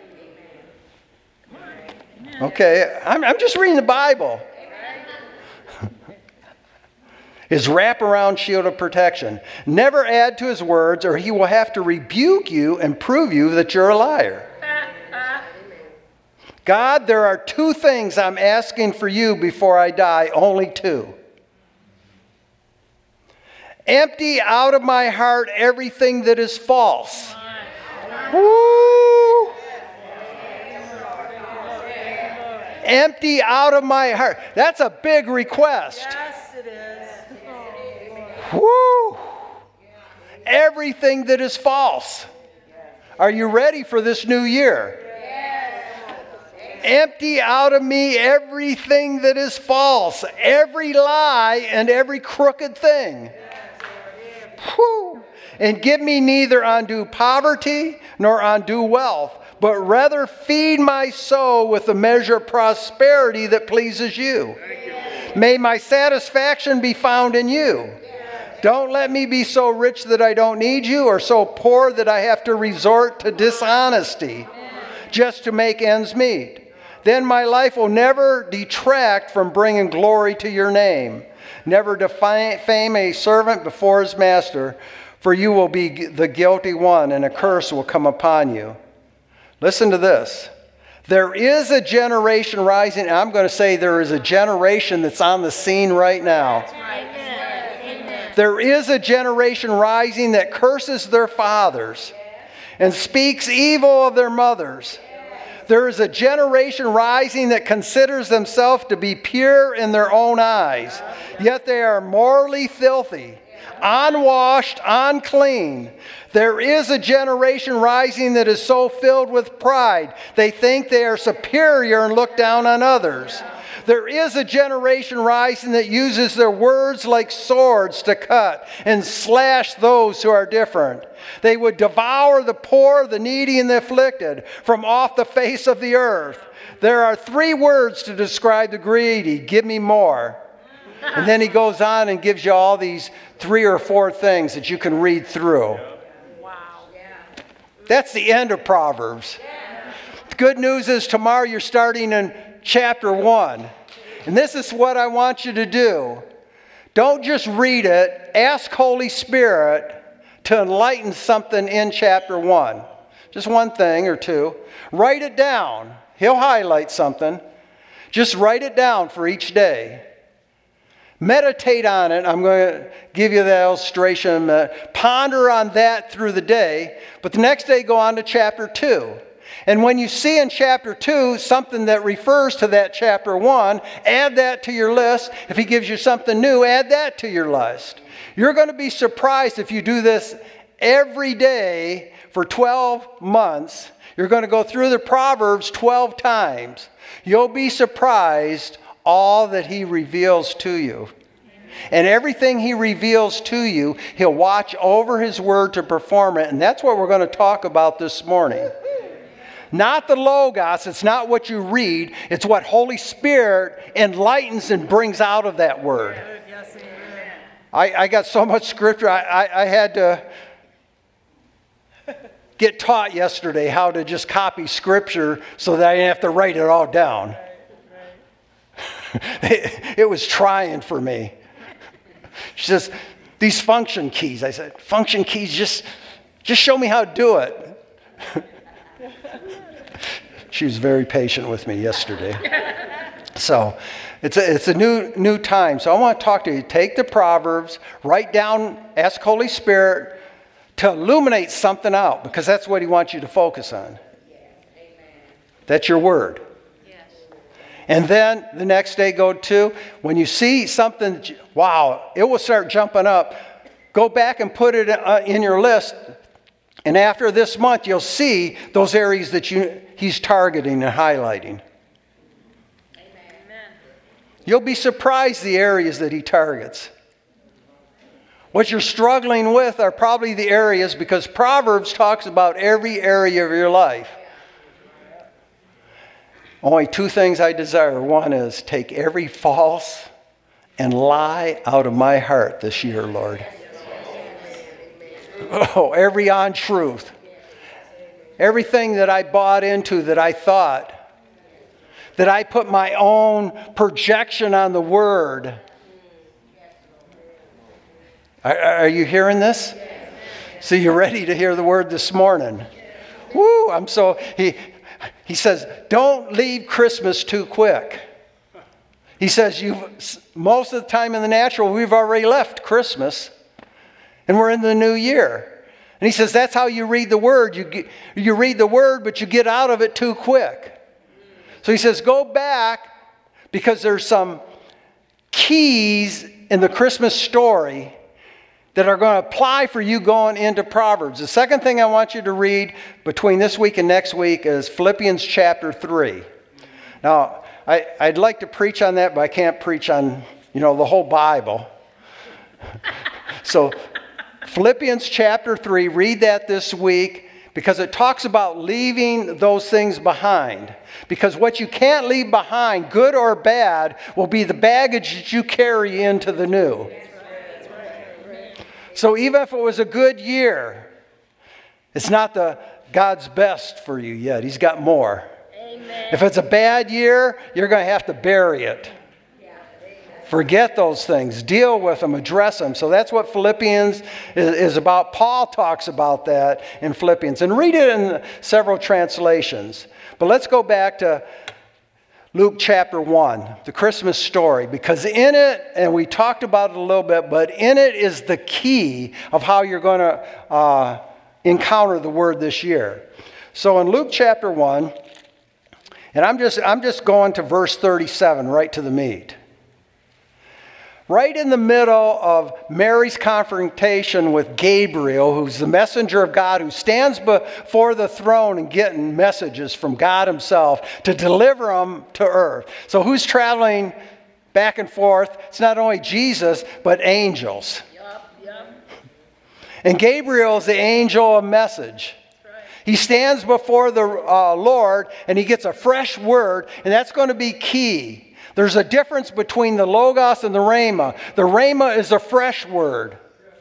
Okay, I'm just reading the Bible. His wraparound shield of protection. Never add to his words, or he will have to rebuke you and prove you that you're a liar. God, there are 2 things I'm asking for you before I die, only 2. Empty out of my heart everything that is false. Woo! Empty out of my heart. That's a big request. Yes, it is. Woo! Everything that is false. Are you ready for this new year? Empty out of me everything that is false, every lie and every crooked thing. Whew. And give me neither undue poverty nor undue wealth, but rather feed my soul with a measure of prosperity that pleases you. May my satisfaction be found in you. Don't let me be so rich that I don't need you, or so poor that I have to resort to dishonesty just to make ends meet. Then my life will never detract from bringing glory to your name. Never defame a servant before his master, for you will be the guilty one, and a curse will come upon you. Listen to this. There is a generation rising, and I'm going to say there is a generation that's on the scene right now. There is a generation rising that curses their fathers and speaks evil of their mothers. There is a generation rising that considers themselves to be pure in their own eyes, yet they are morally filthy, unwashed, unclean. There is a generation rising that is so filled with pride, they think they are superior and look down on others. There is a generation rising that uses their words like swords to cut and slash those who are different. They would devour the poor, the needy, and the afflicted from off the face of the earth. There are 3 words to describe the greedy. Give me more. And then he goes on and gives you all these 3 or 4 things that you can read through. Wow. That's the end of Proverbs. The good news is tomorrow you're starting in chapter 1. And this is what I want you to do. Don't just read it. Ask Holy Spirit to enlighten something in chapter 1. Just one thing or 2. Write it down. He'll highlight something. Just write it down for each day. Meditate on it. I'm going to give you the illustration. Ponder on that through the day. But the next day, go on to chapter 2. And when you see in chapter 2 something that refers to that chapter 1, add that to your list. If he gives you something new, add that to your list. You're going to be surprised if you do this every day for 12 months. You're going to go through the Proverbs 12 times. You'll be surprised all that he reveals to you. And everything he reveals to you, he'll watch over his word to perform it. And that's what we're going to talk about this morning. Not the Logos, it's not what you read, it's what Holy Spirit enlightens and brings out of that word. I got so much scripture, I had to get taught yesterday how to just copy scripture so that I didn't have to write it all down. It was trying for me. She says, these function keys. I said, function keys, just Just show me how to do it. She was very patient with me yesterday. So it's a new time. So I want to talk to you. Take the Proverbs, write down, ask Holy Spirit to illuminate something out, because that's what he wants you to focus on. That's your word. And then the next day go to, when you see something, wow, it will start jumping up. Go back and put it in your list. And after this month, you'll see those areas that he's targeting and highlighting. Amen. You'll be surprised the areas that he targets. What you're struggling with are probably the areas, because Proverbs talks about every area of your life. Only two things I desire. One is take every false and lie out of my heart this year, Lord. Oh, every untruth. Everything that I bought into, that I thought, that I put my own projection on the word. Are you hearing this? So you're ready to hear the word this morning. Woo, he says, don't leave Christmas too quick. He says, most of the time in the natural, we've already left Christmas. And we're in the new year. And he says, that's how you read the word. You read the word, but you get out of it too quick. So he says, go back, because there's some keys in the Christmas story that are going to apply for you going into Proverbs. The second thing I want you to read between this week and next week is Philippians chapter 3. Now, I'd like to preach on that, but I can't preach on, the whole Bible. So Philippians chapter 3, read that this week, because it talks about leaving those things behind. Because what you can't leave behind, good or bad, will be the baggage that you carry into the new. So even if it was a good year, it's not God's best for you yet. He's got more. Amen. If it's a bad year, you're going to have to bury it. Forget those things. Deal with them. Address them. So that's what Philippians is about. Paul talks about that in Philippians. And read it in several translations. But let's go back to Luke chapter 1, the Christmas story. Because in it, and we talked about it a little bit, but in it is the key of how you're going to encounter the word this year. So in Luke chapter 1, and I'm just going to verse 37, right to the meat. Right in the middle of Mary's confrontation with Gabriel, who's the messenger of God, who stands before the throne and getting messages from God himself to deliver them to earth. So who's traveling back and forth? It's not only Jesus, but angels. Yep. And Gabriel is the angel of message. He stands before the Lord and he gets a fresh word, and that's going to be key. There's a difference between the Logos and the Rhema. The Rhema is a fresh word.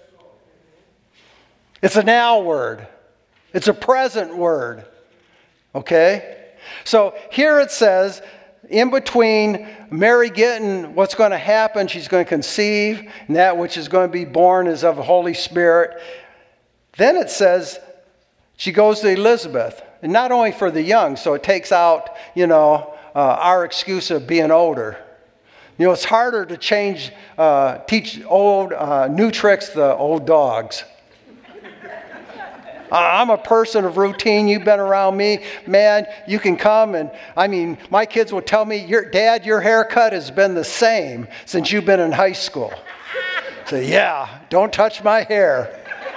It's a now word. It's a present word. Okay? So here it says, in between Mary getting what's going to happen, she's going to conceive, and that which is going to be born is of the Holy Spirit. Then it says she goes to Elizabeth. And not only for the young, so it takes out, our excuse of being older. It's harder to teach new tricks to old dogs. I'm a person of routine. You've been around me. Man, you can come and, my kids will tell me, Dad, your haircut has been the same since you've been in high school. So yeah, don't touch my hair.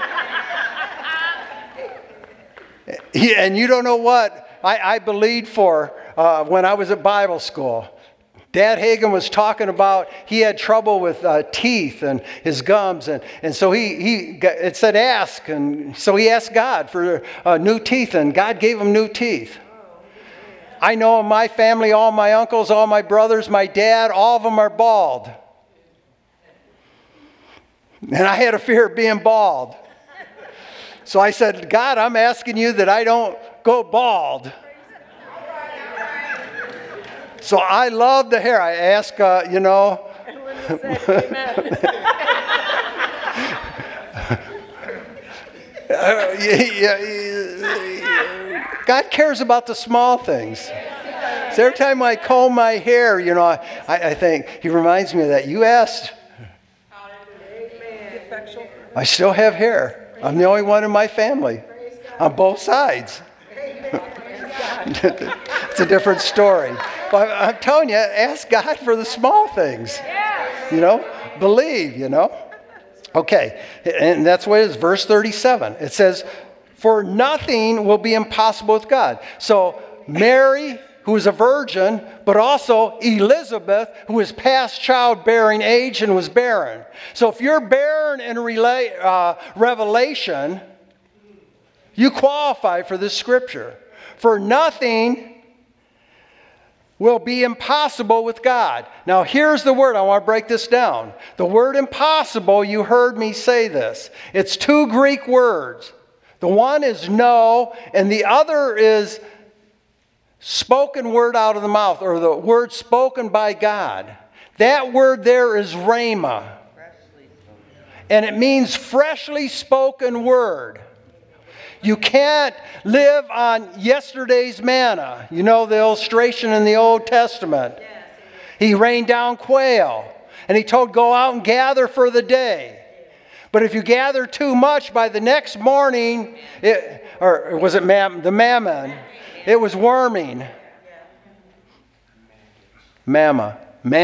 And you don't know what I believed for when I was at Bible school. Dad Hagen was talking about he had trouble with teeth and his gums, and so it said ask, and so he asked God for new teeth, and God gave him new teeth. I know in my family, all my uncles, all my brothers, my dad, all of them are bald. And I had a fear of being bald. So I said, God, I'm asking you that I don't go bald. So I love the hair. I ask, And Linda said, amen. God cares about the small things. So every time I comb my hair, I think, he reminds me of that. You asked. I still have hair. I'm the only one in my family. On both sides. It's a different story. But I'm telling you, ask God for the small things. Believe, Okay, and that's what it is, verse 37. It says, for nothing will be impossible with God. So Mary, who is a virgin, but also Elizabeth, who is past childbearing age and was barren. So if you're barren in Revelation, you qualify for this scripture. For nothing will be impossible with God. Now here's the word. I want to break this down. The word impossible, you heard me say this. It's two Greek words. The one is no, and the other is spoken word out of the mouth, or the word spoken by God. That word there is rhema. And it means freshly spoken word. You can't live on yesterday's manna. You know the illustration in the Old Testament. He rained down quail, and he told, go out and gather for the day. But if you gather too much, by the next morning, the mammon? It was worming. Manna.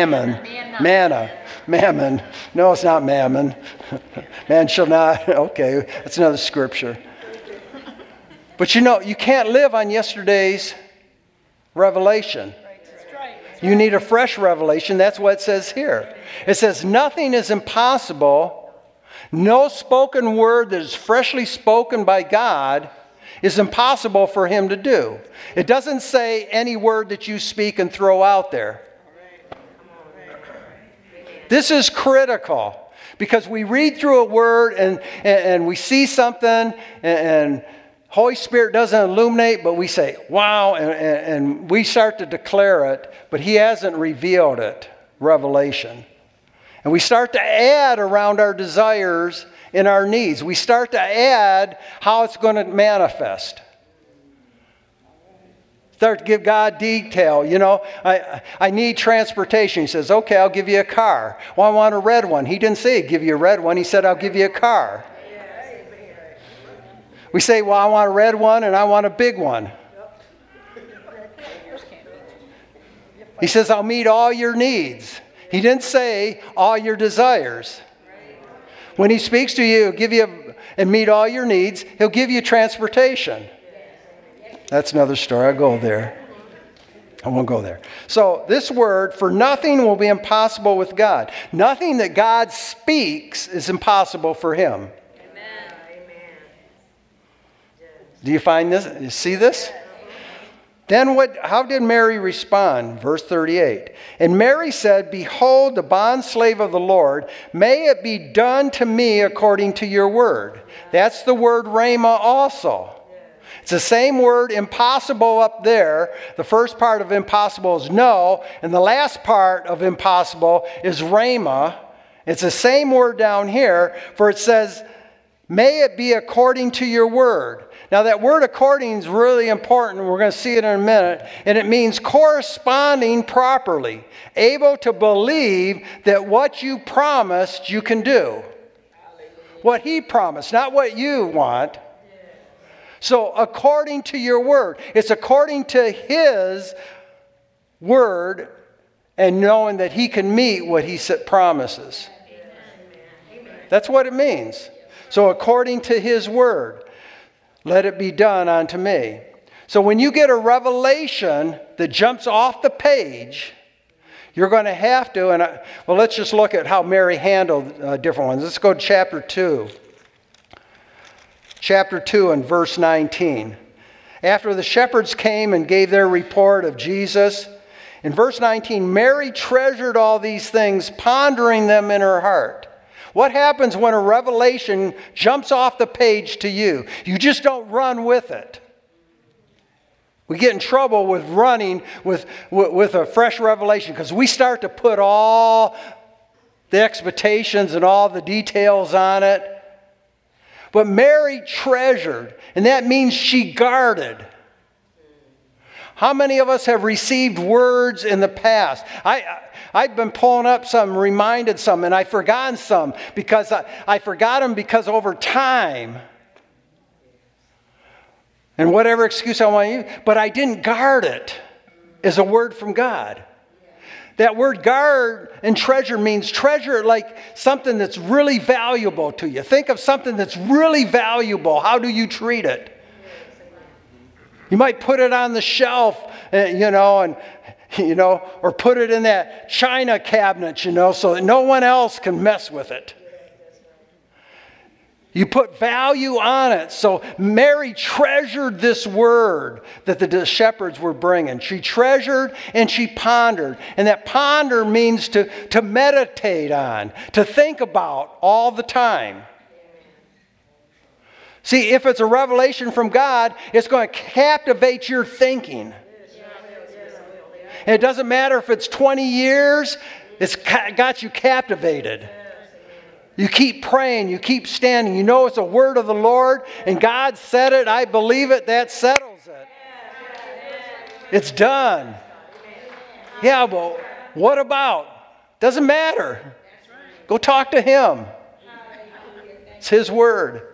No, it's not mammon. Man shall not. Okay, that's another scripture. But you can't live on yesterday's revelation. You need a fresh revelation. That's what it says here. It says nothing is impossible. No spoken word that is freshly spoken by God is impossible for him to do. It doesn't say any word that you speak and throw out there. This is critical because we read through a word and we see something and Holy Spirit doesn't illuminate, but we say, wow, and we start to declare it, but he hasn't revealed it, revelation. And we start to add around our desires and our needs. We start to add how it's going to manifest. Start to give God detail. I need transportation. He says, okay, I'll give you a car. Well, I want a red one. He didn't say he'd give you a red one. He said, I'll give you a car. We say, well, I want a red one and I want a big one. He says, I'll meet all your needs. He didn't say all your desires. When he speaks to you, he'll give you and meet all your needs. He'll give you transportation. That's another story. I'll go there. I won't go there. So this word, for nothing will be impossible with God. Nothing that God speaks is impossible for him. Do you find this? You see this? Then how did Mary respond? Verse 38. And Mary said, behold, the bondslave of the Lord, may it be done to me according to your word. That's the word rhema also. It's the same word impossible up there. The first part of impossible is no, and the last part of impossible is rhema. It's the same word down here, for it says, may it be according to your word. Now that word according is really important. We're going to see it in a minute. And it means corresponding properly. Able to believe that what you promised you can do. What he promised, not what you want. So according to your word. It's according to his word and knowing that he can meet what he promises. That's what it means. So according to his word. Let it be done unto me. So when you get a revelation that jumps off the page, you're going to have to, let's just look at how Mary handled different ones. Let's go to chapter 2. Chapter 2 and verse 19. After the shepherds came and gave their report of Jesus, in verse 19, Mary treasured all these things, pondering them in her heart. What happens when a revelation jumps off the page to you? You just don't run with it. We get in trouble with running with a fresh revelation because we start to put all the expectations and all the details on it. But Mary treasured, and that means she guarded. How many of us have received words in the past? I've been pulling up some, reminded some, and I've forgotten some because I forgot them because over time, and whatever excuse I want to use, but I didn't guard it as a word from God. That word guard and treasure means treasure like something that's really valuable to you. Think of something that's really valuable. How do you treat it? You might put it on the shelf, or put it in that china cabinet, so that no one else can mess with it. You put value on it. So Mary treasured this word that the shepherds were bringing. She treasured and she pondered. And that ponder means to meditate on, to think about all the time. See, if it's a revelation from God, it's going to captivate your thinking. And it doesn't matter if it's 20 years, it's got you captivated. You keep praying, you keep standing. You know it's a word of the Lord, and God said it, I believe it, that settles it. It's done. Yeah, but what about? Doesn't matter. Go talk to Him. It's His word.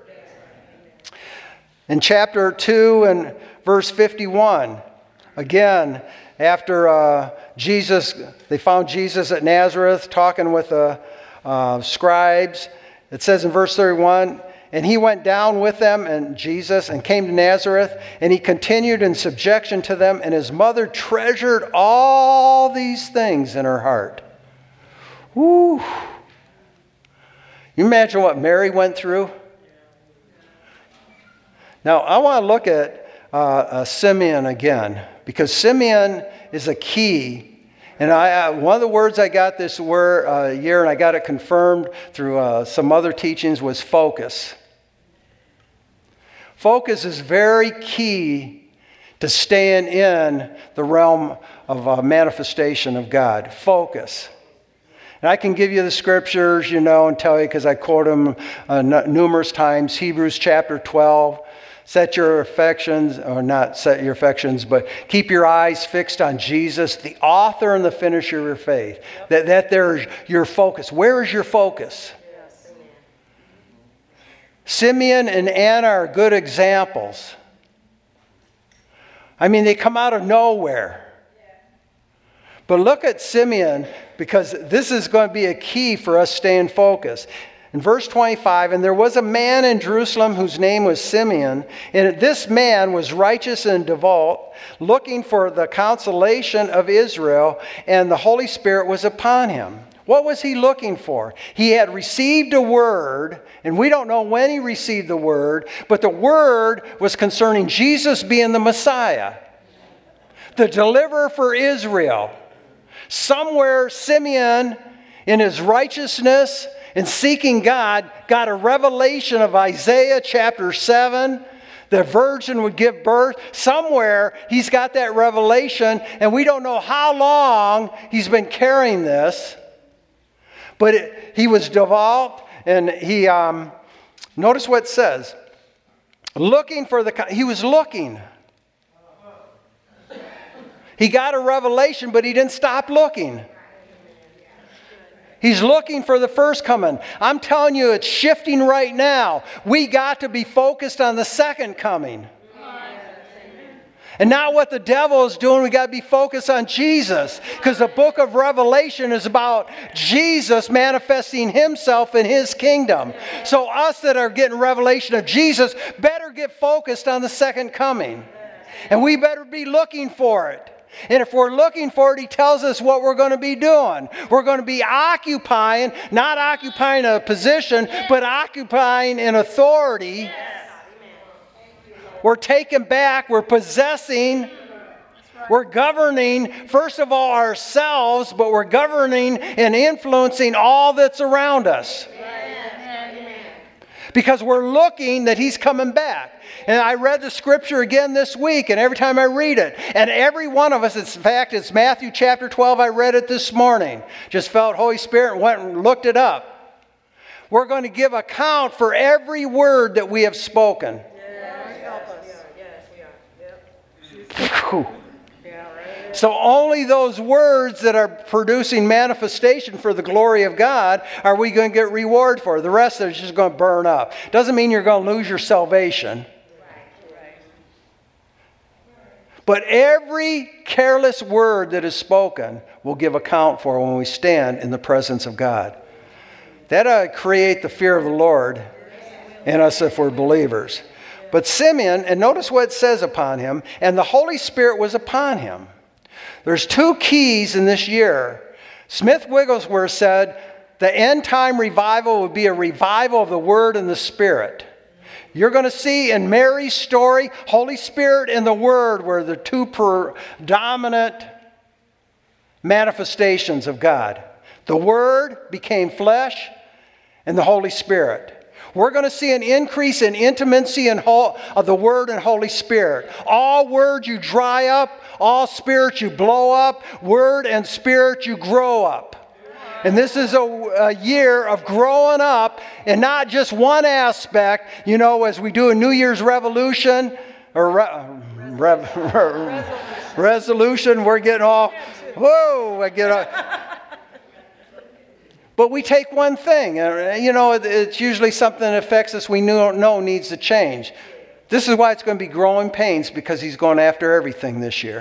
In chapter 2 and verse 51, again, after they found Jesus at Nazareth talking with the scribes. It says in verse 31, and he went down with them, and Jesus, and came to Nazareth, and he continued in subjection to them, and his mother treasured all these things in her heart. Woo! You imagine what Mary went through? Now, I want to look at Simeon again, because Simeon is a key. And one of the words I got this year, and I got it confirmed through some other teachings, was focus. Focus is very key to staying in the realm of manifestation of God. Focus. And I can give you the scriptures, and tell you because I quote them numerous times. Hebrews chapter 12. Set your affections, or not set your affections, but keep your eyes fixed on Jesus, the author and the finisher of your faith. That there's your focus. Where is your focus? Yes. Simeon and Anna are good examples. I mean, they come out of nowhere. But look at Simeon, because this is going to be a key for us staying focused. In verse 25, and there was a man in Jerusalem whose name was Simeon, and this man was righteous and devout, looking for the consolation of Israel, and the Holy Spirit was upon him. What was he looking for? He had received a word, and we don't know when he received the word, but the word was concerning Jesus being the Messiah, the deliverer for Israel. Somewhere Simeon, in his righteousness and seeking God, got a revelation of Isaiah chapter 7. The virgin would give birth. Somewhere he's got that revelation, and we don't know how long he's been carrying this. But he was devout, and he, notice what it says. He was looking. He got a revelation, but he didn't stop looking. He's looking for the first coming. I'm telling you, it's shifting right now. We got to be focused on the second coming. And not what the devil is doing. We got to be focused on Jesus. Because the book of Revelation is about Jesus manifesting himself in his kingdom. So us that are getting revelation of Jesus better get focused on the second coming. And we better be looking for it. And if we're looking for it, he tells us what we're going to be doing. We're going to be occupying, not occupying a position, but occupying an authority. We're taking back, we're possessing, we're governing, first of all, ourselves, but we're governing and influencing all that's around us. Because we're looking that he's coming back. And I read the scripture again this week, and every time I read it, and every one of us, in fact, it's Matthew chapter 12, I read it this morning. Just felt Holy Spirit and went and looked it up. We're going to give account for every word that we have spoken. Whew. So only those words that are producing manifestation for the glory of God are we going to get reward for. The rest of it is just going to burn up. Doesn't mean you're going to lose your salvation. But every careless word that is spoken will give account for when we stand in the presence of God. That ought to create the fear of the Lord in us if we're believers. But Simeon, and notice what it says upon him, and the Holy Spirit was upon him. There's two keys in this year. Smith Wigglesworth said the end time revival would be a revival of the Word and the Spirit. You're going to see in Mary's story, Holy Spirit and the Word were the two predominant manifestations of God. The Word became flesh and the Holy Spirit. We're going to see an increase in intimacy of the Word and Holy Spirit. All Word you dry up, all Spirit you blow up, Word and Spirit you grow up. And this is a year of growing up, and not just one aspect. You know, as we do a New Year's revolution, or resolution, we're getting all, whoa, I get all. But we take one thing. You know, it's usually something that affects us we know needs to change. This is why it's going to be growing pains, because he's going after everything this year.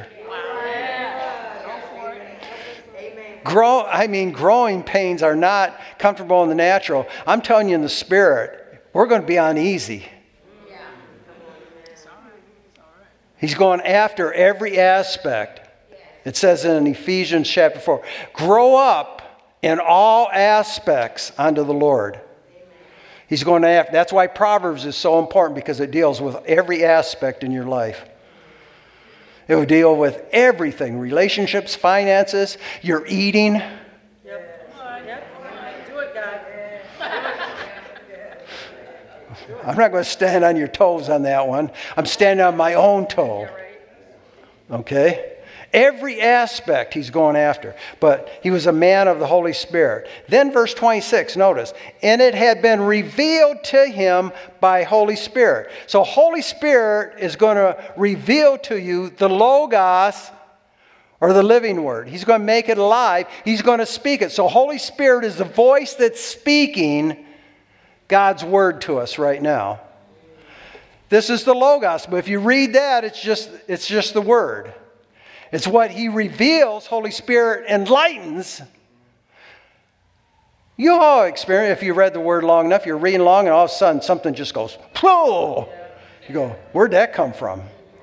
Growing pains are not comfortable in the natural. I'm telling you, in the Spirit, we're going to be uneasy. He's going after every aspect. It says in Ephesians chapter 4, grow up in all aspects unto the Lord. He's going after. That's why Proverbs is so important, because it deals with every aspect in your life. It will deal with everything. Relationships, finances, your eating. Yep. Do it, God. I'm not going to stand on your toes on that one. I'm standing on my own toe. Okay? Every aspect he's going after. But he was a man of the Holy Spirit. Then verse 26, notice. And it had been revealed to him by Holy Spirit. So Holy Spirit is going to reveal to you the Logos, or the living word. He's going to make it alive. He's going to speak it. So Holy Spirit is the voice that's speaking God's word to us right now. This is the Logos. But if you read that, it's just the word. It's what he reveals. Holy Spirit enlightens. You all experience, if you read the word long enough, you're reading long and all of a sudden something just goes, whoa! You go, where'd that come from?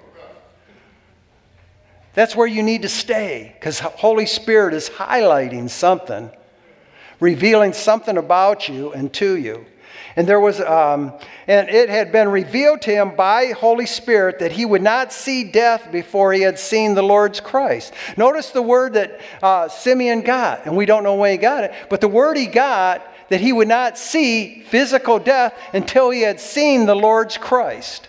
That's where you need to stay, because Holy Spirit is highlighting something, revealing something about you and to you. And there was, and it had been revealed to him by Holy Spirit that he would not see death before he had seen the Lord's Christ. Notice the word that Simeon got, and we don't know when he got it, but the word he got that he would not see physical death until he had seen the Lord's Christ,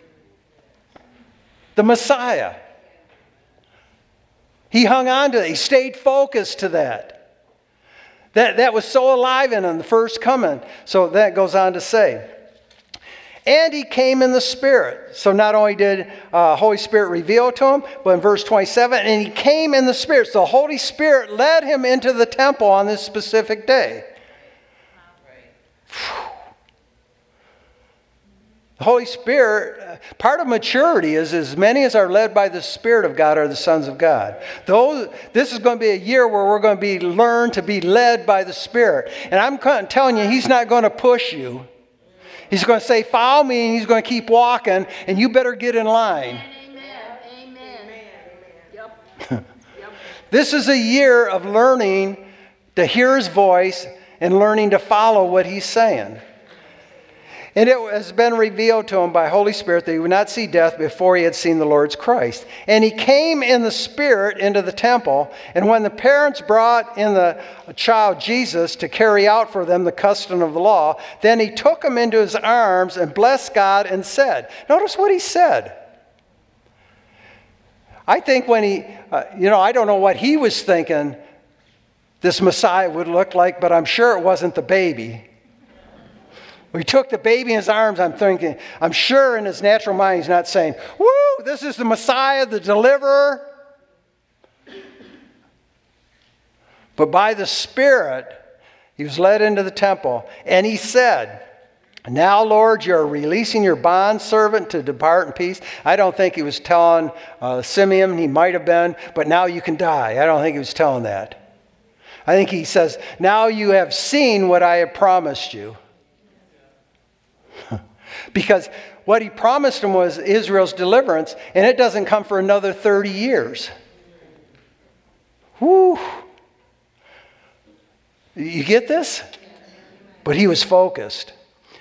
the Messiah. He hung on to it. He stayed focused to that. That was so alive in him, the first coming. So that goes on to say, and he came in the Spirit. So not only did Holy Spirit reveal to him, but in verse 27, and he came in the Spirit. So the Holy Spirit led him into the temple on this specific day. The Holy Spirit, part of maturity is as many as are led by the Spirit of God are the sons of God. This is going to be a year where we're going to learn to be led by the Spirit. And I'm telling you, he's not going to push you. He's going to say, follow me, and he's going to keep walking, and you better get in line. Amen. Yep. This is a year of learning to hear his voice and learning to follow what he's saying. And it has been revealed to him by Holy Spirit that he would not see death before he had seen the Lord's Christ. And he came in the Spirit into the temple. And when the parents brought in the child Jesus to carry out for them the custom of the law, then he took him into his arms and blessed God and said, notice what he said. I think when he, I don't know what he was thinking this Messiah would look like, but I'm sure it wasn't the baby. He took the baby in his arms. I'm sure in his natural mind he's not saying, woo, this is the Messiah, the deliverer. But by the Spirit, he was led into the temple, and he said, now, Lord, you're releasing your bondservant to depart in peace. I don't think he was telling Simeon, he might have been, but now you can die. I don't think he was telling that. I think he says, now you have seen what I have promised you. Because what he promised him was Israel's deliverance, and it doesn't come for another 30 years. Whew. You get this? But he was focused.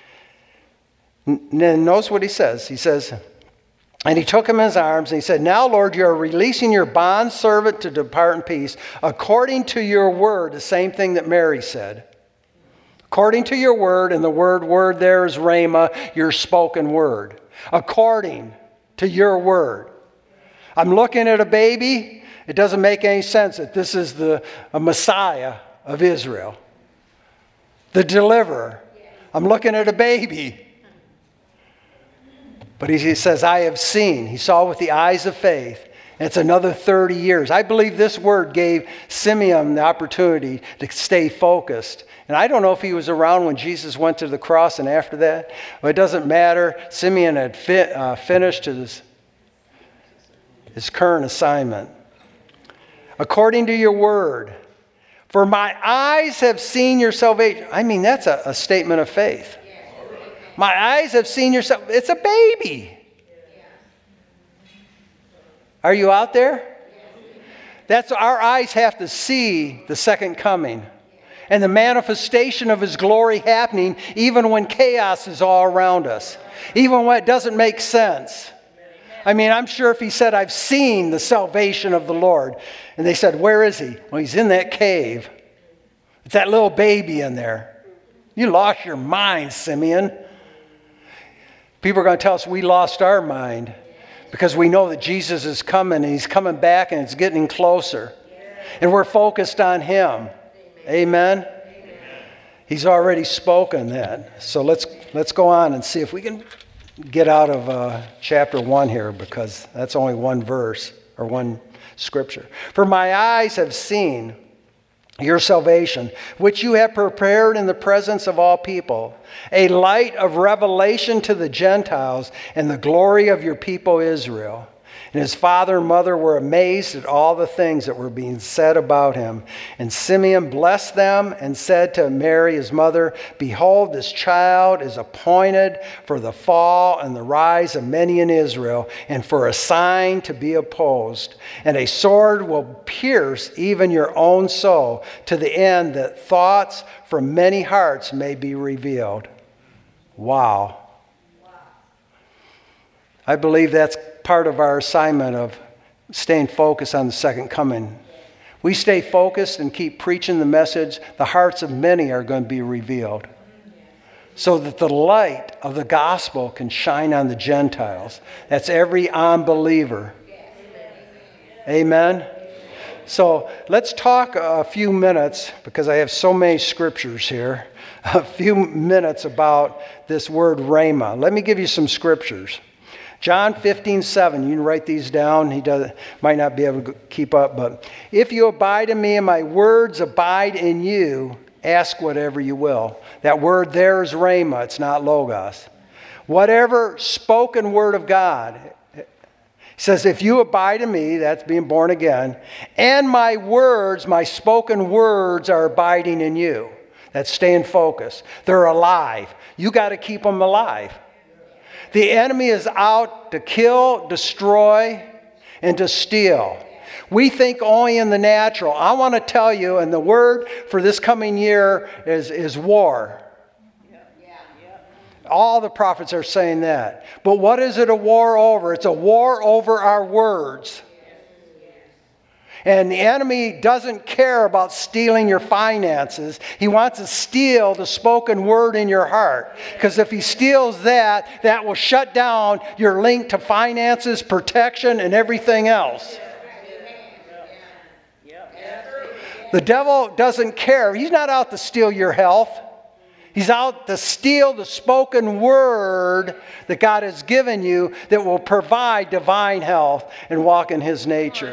And then notice what he says. He says, and he took him in his arms, and he said, now, Lord, you are releasing your bondservant to depart in peace, according to your word, the same thing that Mary said. According to your word, and the word there is rhema, your spoken word. According to your word. I'm looking at a baby. It doesn't make any sense that this is a Messiah of Israel. The deliverer. I'm looking at a baby. But he says, I have seen. He saw with the eyes of faith. And it's another 30 years. I believe this word gave Simeon the opportunity to stay focused. And I don't know if he was around when Jesus went to the cross and after that. But it doesn't matter. Simeon had finished his current assignment. According to your word, for my eyes have seen your salvation. I mean, that's a statement of faith. My eyes have seen your salvation. It's a baby. Are you out there? That's our eyes have to see the second coming and the manifestation of his glory happening even when chaos is all around us, even when it doesn't make sense. I mean, I'm sure if he said, I've seen the salvation of the Lord, and they said, where is he? Well, he's in that cave. It's that little baby in there. You lost your mind, Simeon. People are going to tell us we lost our mind because we know that Jesus is coming and he's coming back and it's getting closer. And we're focused on him. Amen? He's already spoken that. So let's go on and see if we can get out of chapter 1 here, because that's only one verse or one scripture. For my eyes have seen your salvation, which you have prepared in the presence of all people, a light of revelation to the Gentiles and the glory of your people Israel. And his father and mother were amazed at all the things that were being said about him. And Simeon blessed them and said to Mary, his mother, behold, this child is appointed for the fall and the rise of many in Israel, and for a sign to be opposed. And a sword will pierce even your own soul, to the end that thoughts from many hearts may be revealed. Wow. I believe that's part of our assignment of staying focused on the second coming. We stay focused and keep preaching the message, the hearts of many are going to be revealed, so that the light of the gospel can shine on the Gentiles. That's every unbeliever. Amen? So let's talk a few minutes, because I have so many scriptures here, a few minutes about this word rhema. Let me give you some scriptures. John 15:7, you can write these down. He might not be able to keep up, but if you abide in me and my words abide in you, ask whatever you will. That word there is rhema, it's not logos. Whatever spoken word of God. He says, if you abide in me, that's being born again, and my words, my spoken words are abiding in you. That's staying focused. They're alive. You got to keep them alive. The enemy is out to kill, destroy, and to steal. We think only in the natural. I want to tell you, and the word for this coming year is war. All the prophets are saying that. But what is it a war over? It's a war over our words. And the enemy doesn't care about stealing your finances. He wants to steal the spoken word in your heart. Because if he steals that, that will shut down your link to finances, protection, and everything else. The devil doesn't care. He's not out to steal your health. He's out to steal the spoken word that God has given you that will provide divine health and walk in His nature.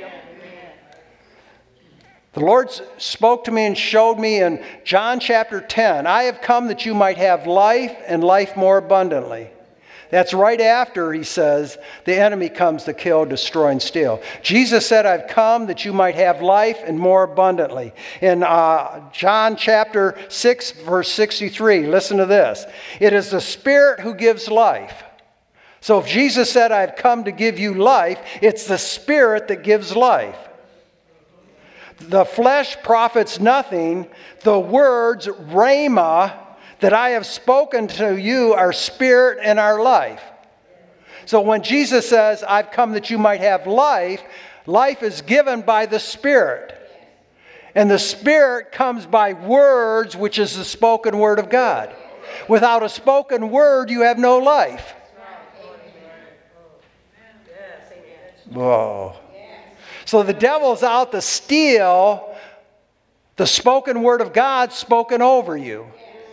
The Lord spoke to me and showed me in John chapter 10, I have come that you might have life and life more abundantly. That's right after he says the enemy comes to kill, destroy, and steal. Jesus said, I've come that you might have life and more abundantly. In John chapter 6, verse 63, listen to this. It is the Spirit who gives life. So if Jesus said, I've come to give you life, it's the Spirit that gives life. The flesh profits nothing. The words, rhema, that I have spoken to you are spirit and are life. So when Jesus says, I've come that you might have life, life is given by the Spirit. And the Spirit comes by words, which is the spoken word of God. Without a spoken word, you have no life. Whoa. So the devil's out to steal the spoken word of God spoken over you.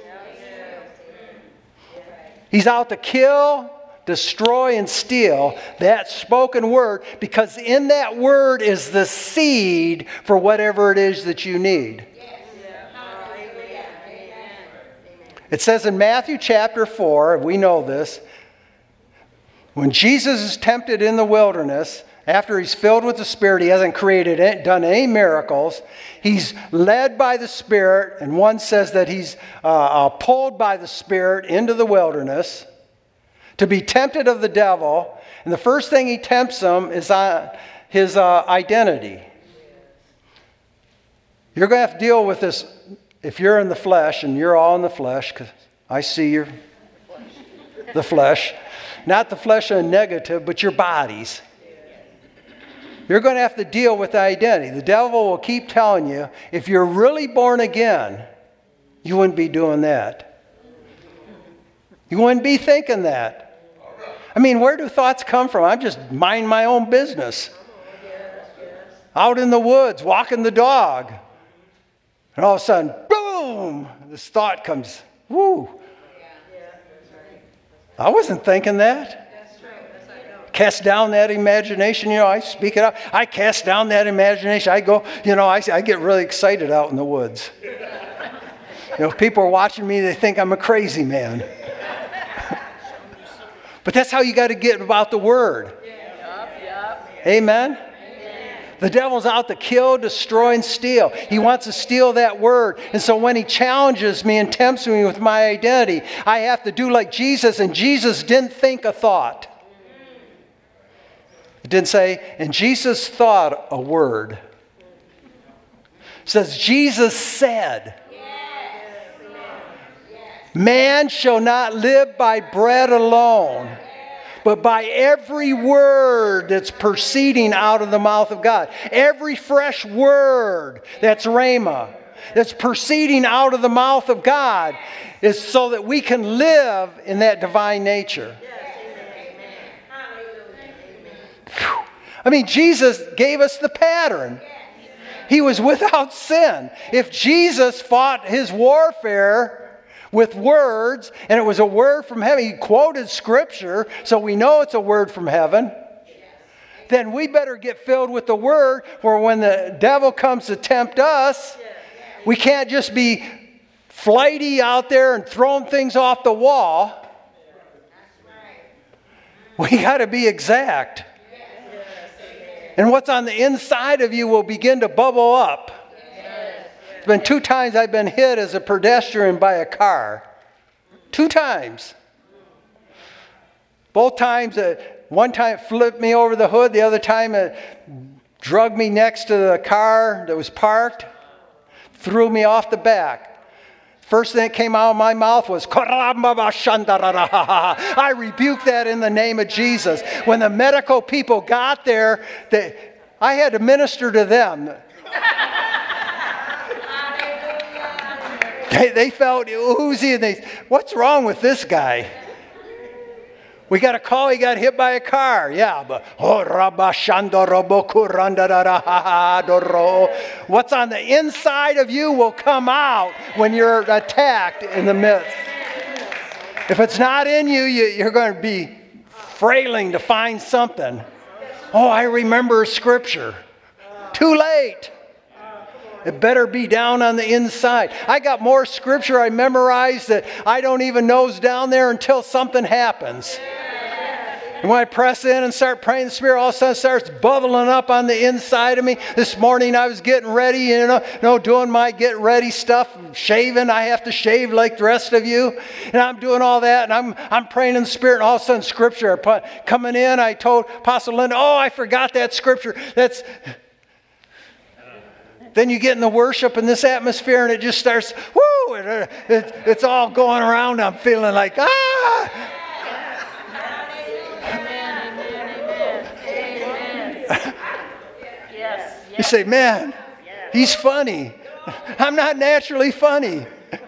He's out to kill, destroy, and steal that spoken word, because in that word is the seed for whatever it is that you need. It says in Matthew chapter 4, we know this, when Jesus is tempted in the wilderness, after he's filled with the Spirit, he hasn't done any miracles. He's led by the Spirit, and one says that he's pulled by the Spirit into the wilderness to be tempted of the devil. And the first thing he tempts him is his identity. You're going to have to deal with this if you're in the flesh, and you're all in the flesh, because I see you're the flesh. Not the flesh in a negative, but your bodies. You're going to have to deal with the identity. The devil will keep telling you, if you're really born again, you wouldn't be doing that. You wouldn't be thinking that. I mean, where do thoughts come from? I'm just minding my own business. Out in the woods, walking the dog. And all of a sudden, boom, this thought comes. Woo. I wasn't thinking that. Cast down that imagination, I speak it out. I cast down that imagination. I go, I get really excited out in the woods. People are watching me, they think I'm a crazy man. But that's how you got to get about the word. Amen? The devil's out to kill, destroy, and steal. He wants to steal that word. And so when he challenges me and tempts me with my identity, I have to do like Jesus, and Jesus didn't think a thought. It didn't say, and Jesus thought a word. It says, Jesus said, man shall not live by bread alone, but by every word that's proceeding out of the mouth of God. Every fresh word that's rhema, that's proceeding out of the mouth of God, is so that we can live in that divine nature. I mean, Jesus gave us the pattern. He was without sin. If Jesus fought his warfare with words, and it was a word from heaven, he quoted Scripture, so we know it's a word from heaven, then we better get filled with the word, where when the devil comes to tempt us, we can't just be flighty out there and throwing things off the wall. We got to be exact. And what's on the inside of you will begin to bubble up. It's been 2 times I've been hit as a pedestrian by a car. 2 times. Both times, one time it flipped me over the hood. The other time it drugged me next to the car that was parked. Threw me off the back. First thing that came out of my mouth was, I rebuke that in the name of Jesus. When the medical people got there, I had to minister to them. They felt oozy, and what's wrong with this guy? We got a call, he got hit by a car. Yeah, but what's on the inside of you will come out when you're attacked in the midst. If it's not in you, you're going to be frailing to find something. Oh, I remember a scripture. Too late. It better be down on the inside. I got more scripture I memorized that I don't even know is down there until something happens. And when I press in and start praying in the Spirit, all of a sudden it starts bubbling up on the inside of me. This morning I was getting ready, doing my get ready stuff, shaving. I have to shave like the rest of you. And I'm doing all that, and I'm praying in the Spirit, and all of a sudden scripture coming in. I told Apostle Linda, I forgot that scripture. Then you get in the worship in this atmosphere and it just starts, whoo, it's all going around. I'm feeling like, You say, man, he's funny. I'm not naturally funny.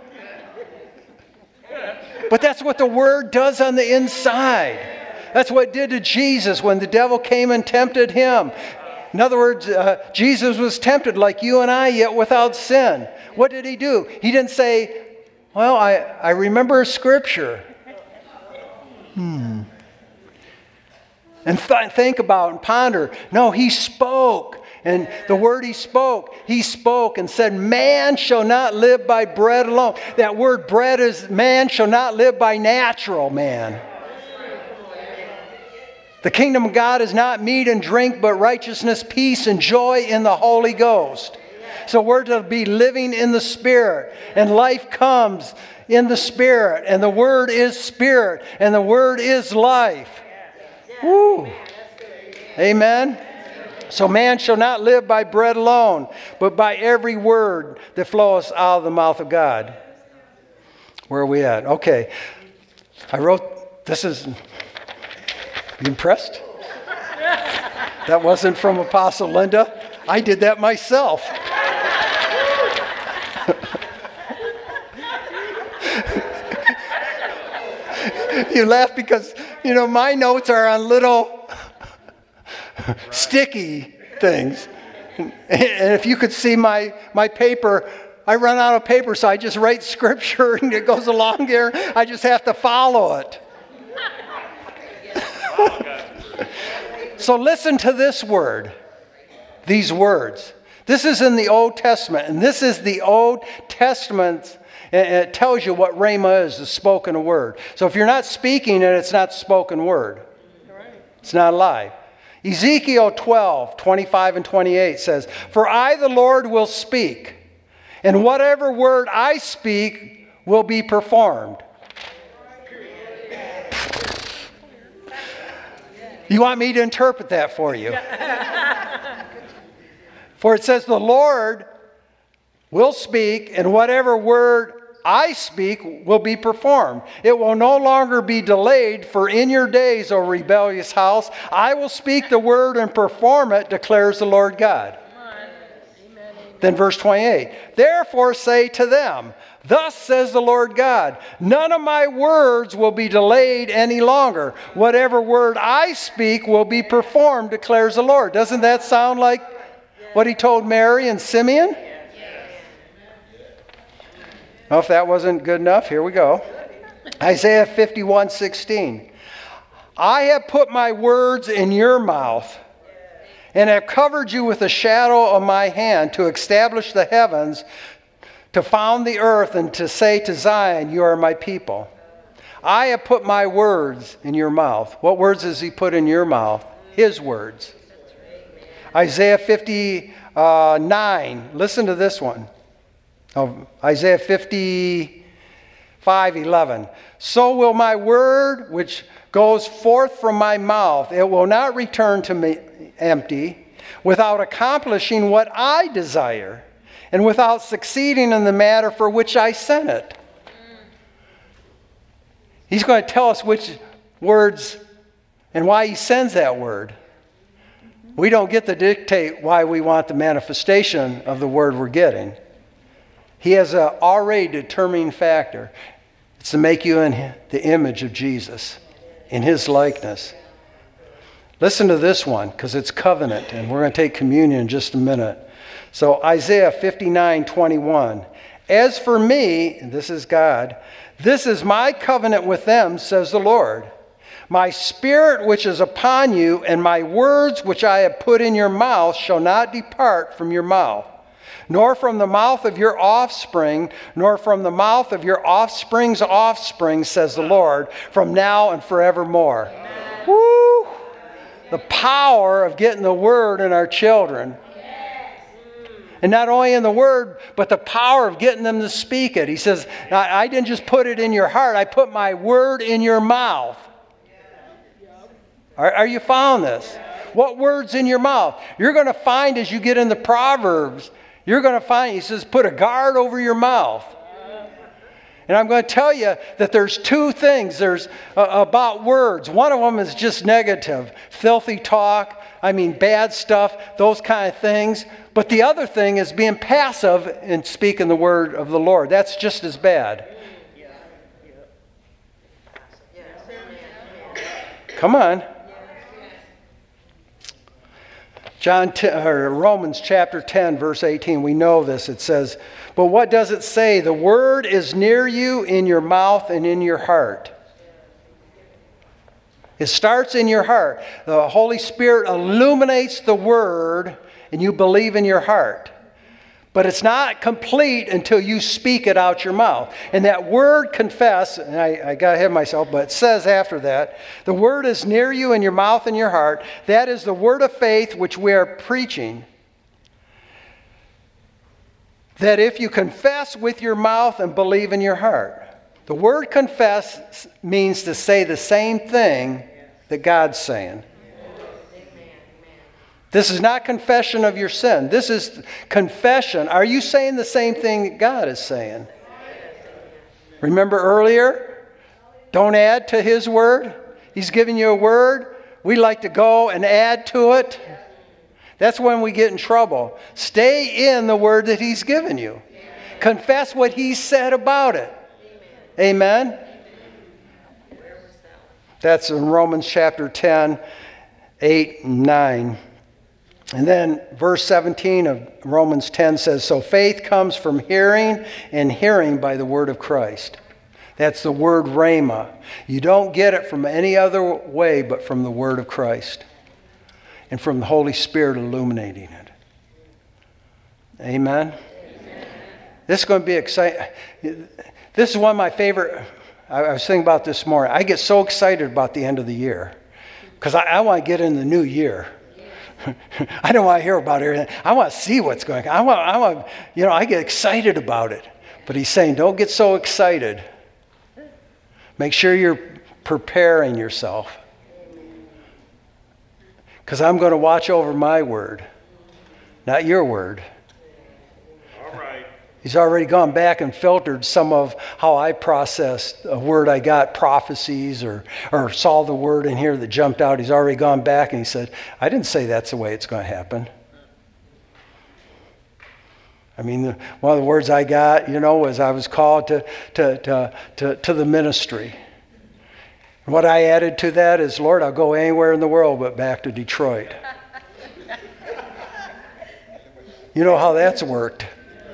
But that's what the Word does on the inside. That's what it did to Jesus when the devil came and tempted him. In other words, Jesus was tempted like you and I, yet without sin. What did he do? He didn't say, well, I remember a scripture. And think about and ponder. No, he spoke. And the word he spoke and said, man shall not live by bread alone. That word bread is man shall not live by natural man. The kingdom of God is not meat and drink, but righteousness, peace, and joy in the Holy Ghost. So we're to be living in the Spirit. And life comes in the Spirit. And the Word is Spirit. And the Word is life. Woo. Amen. So man shall not live by bread alone, but by every word that flows out of the mouth of God. Where are we at? Okay. I wrote, this is... You impressed? That wasn't from Apostle Linda. I did that myself. You laugh because, my notes are on little sticky things. And if you could see my paper, I run out of paper, so I just write scripture and it goes along there. I just have to follow it. So listen to this word, these words. This is in the Old Testament, and this is the Old Testament, and it tells you what rhema is, the spoken word. So if you're not speaking it, it's not spoken word. It's not alive. Ezekiel 12, 25 and 28 says, for I, the Lord, will speak, and whatever word I speak will be performed. You want me to interpret that for you? For it says, the Lord will speak, and whatever word I speak will be performed. It will no longer be delayed, for in your days, O rebellious house, I will speak the word and perform it, declares the Lord God. Then verse 28, therefore say to them, thus says the Lord God, none of my words will be delayed any longer. Whatever word I speak will be performed, declares the Lord. Doesn't that sound like what he told Mary and Simeon? Well, if that wasn't good enough, here we go. Isaiah 51:16. I have put my words in your mouth, and have covered you with the shadow of my hand to establish the heavens, to found the earth, and to say to Zion, you are my people. I have put my words in your mouth. What words has he put in your mouth? His words. Isaiah 59. Listen to this one. Isaiah 55:11. So will my word which goes forth from my mouth, it will not return to me empty, without accomplishing what I desire, and without succeeding in the matter for which I sent it. He's going to tell us which words and why he sends that word. We don't get to dictate why we want the manifestation of the word we're getting. He has an already determining factor. It's to make you in the image of Jesus. in his likeness. Listen to this one, because it's covenant, and we're going to take communion in just a minute. So Isaiah 59:21. As for me, and this is God, this is my covenant with them, says the Lord. My spirit which is upon you, and my words which I have put in your mouth shall not depart from your mouth, nor from the mouth of your offspring, nor from the mouth of your offspring's offspring, says the Lord, from now and forevermore. Woo! The power of getting the word in our children. And not only in the word, but the power of getting them to speak it. He says, I didn't just put it in your heart, I put my word in your mouth. Are you following this? What word's in your mouth? You're going to find as you get into Proverbs, you're going to find, he says, put a guard over your mouth. And I'm going to tell you that there's two things there's about words. One of them is just negative, filthy talk, bad stuff, those kind of things. But the other thing is being passive and speaking the word of the Lord. That's just as bad. Come on. Romans chapter 10, verse 18, we know this. It says, but what does it say? The word is near you in your mouth and in your heart. It starts in your heart. The Holy Spirit illuminates the word and you believe in your heart. But it's not complete until you speak it out your mouth. And that word confess, and I got ahead of myself, but it says after that, the word is near you in your mouth and your heart. That is the word of faith which we are preaching. That if you confess with your mouth and believe in your heart. The word confess means to say the same thing that God's saying. This is not confession of your sin. This is confession. Are you saying the same thing that God is saying? Remember earlier? Don't add to his word. He's giving you a word. We like to go and add to it. That's when we get in trouble. Stay in the word that he's given you. Confess what he said about it. Amen? That's in Romans chapter 10, 8 and 9. And then verse 17 of Romans 10 says, so faith comes from hearing, and hearing by the word of Christ. That's the word rhema. You don't get it from any other way but from the word of Christ and from the Holy Spirit illuminating it. Amen? This is going to be exciting. This is one of my favorite. I was thinking about this morning. I get so excited about the end of the year because I want to get in the new year. I don't want to hear about everything. I want to see what's going on. I get excited about it. But he's saying, don't get so excited. Make sure you're preparing yourself. Because I'm going to watch over my word, not your word. All right. He's already gone back and filtered some of how I processed a word I got, prophecies, or saw the word in here that jumped out. He's already gone back and he said, I didn't say that's the way it's going to happen. One of the words I got, was I was called to the ministry. What I added to that is, Lord, I'll go anywhere in the world but back to Detroit. You know how that's worked.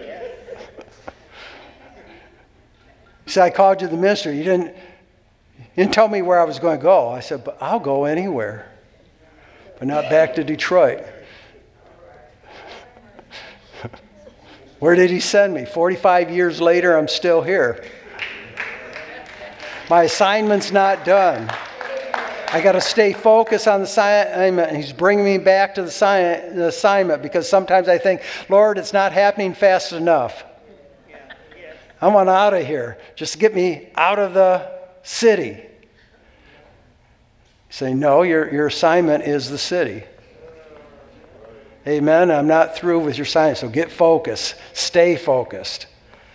He said, I called you to the ministry. You didn't tell me where I was going to go. I said, but I'll go anywhere, but not back to Detroit. Where did he send me? 45 years later, I'm still here. My assignment's not done. I got to stay focused on the assignment, and he's bringing me back to the assignment because sometimes I think, Lord, it's not happening fast enough. I want out of here. Just get me out of the city. Say, no, your assignment is the city. Amen. I'm not through with your assignment, so get focused. Stay focused.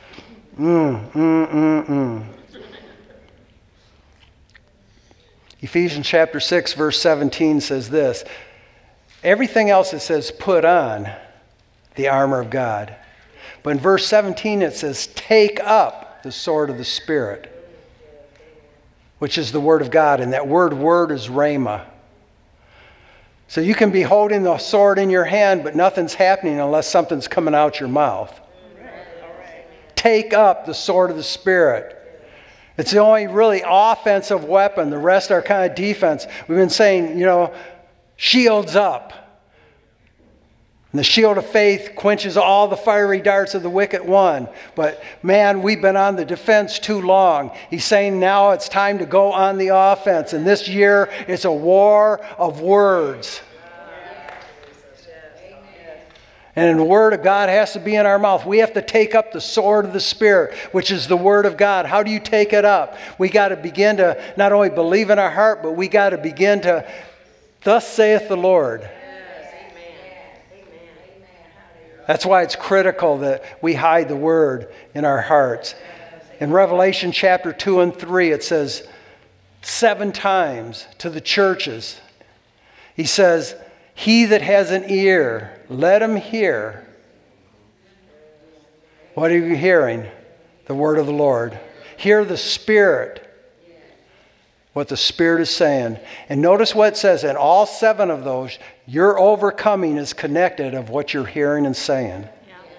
Ephesians chapter 6, verse 17 says this. Everything else it says put on the armor of God. But in verse 17 it says take up the sword of the Spirit. which is the Word of God. And that word is rhema. So you can be holding the sword in your hand, but nothing's happening unless something's coming out your mouth. Take up the sword of the Spirit. It's the only really offensive weapon. The rest are kind of defense. We've been saying, shields up. And the shield of faith quenches all the fiery darts of the wicked one. But man, we've been on the defense too long. He's saying now it's time to go on the offense. And this year, it's a war of words. And the Word of God has to be in our mouth. We have to take up the sword of the Spirit, which is the Word of God. How do you take it up? We got to begin to not only believe in our heart, but we got to begin to, thus saith the Lord. That's why it's critical that we hide the Word in our hearts. In Revelation chapter 2 and 3, it says 7 times to the churches. He says, he that has an ear, let him hear. What are you hearing? The word of the Lord. Hear the Spirit. What the Spirit is saying. And notice what it says. In all 7 of those, your overcoming is connected of what you're hearing and saying.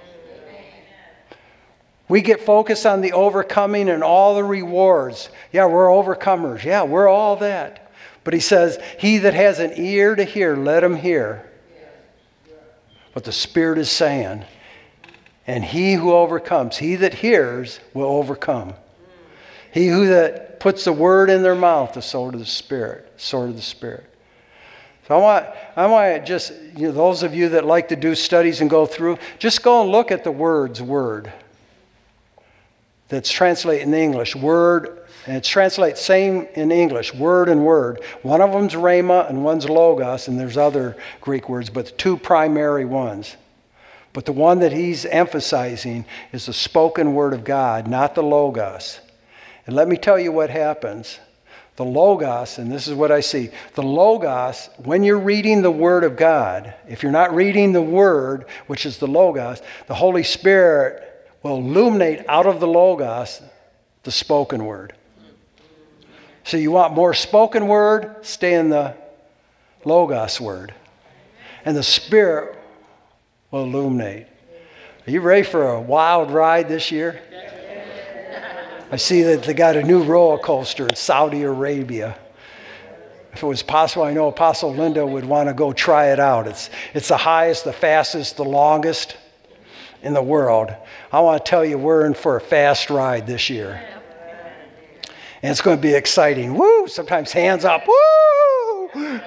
We get focused on the overcoming and all the rewards. Yeah, we're overcomers. Yeah, we're all that. But he says, he that has an ear to hear, let him hear what the Spirit is saying. And he who overcomes, he that hears, will overcome. He who that puts the word in their mouth, the sword of the Spirit. Sword of the Spirit. So I want to just, those of you that like to do studies and go through, just go and look at the word. That's translated in English, word. And it translates same in English, word and word. One of them's rhema and one's logos, and there's other Greek words, but the 2 primary ones. But the one that he's emphasizing is the spoken word of God, not the logos. And let me tell you what happens. The logos, and this is what I see, the logos, when you're reading the word of God, if you're not reading the word, which is the logos, the Holy Spirit will illuminate out of the logos the spoken word. So you want more spoken word, stay in the logos word. And the Spirit will illuminate. Are you ready for a wild ride this year? I see that they got a new roller coaster in Saudi Arabia. If it was possible, I know Apostle Linda would want to go try it out. It's the highest, the fastest, the longest in the world. I want to tell you, we're in for a fast ride this year. And it's going to be exciting. Woo! Sometimes hands up. Woo! And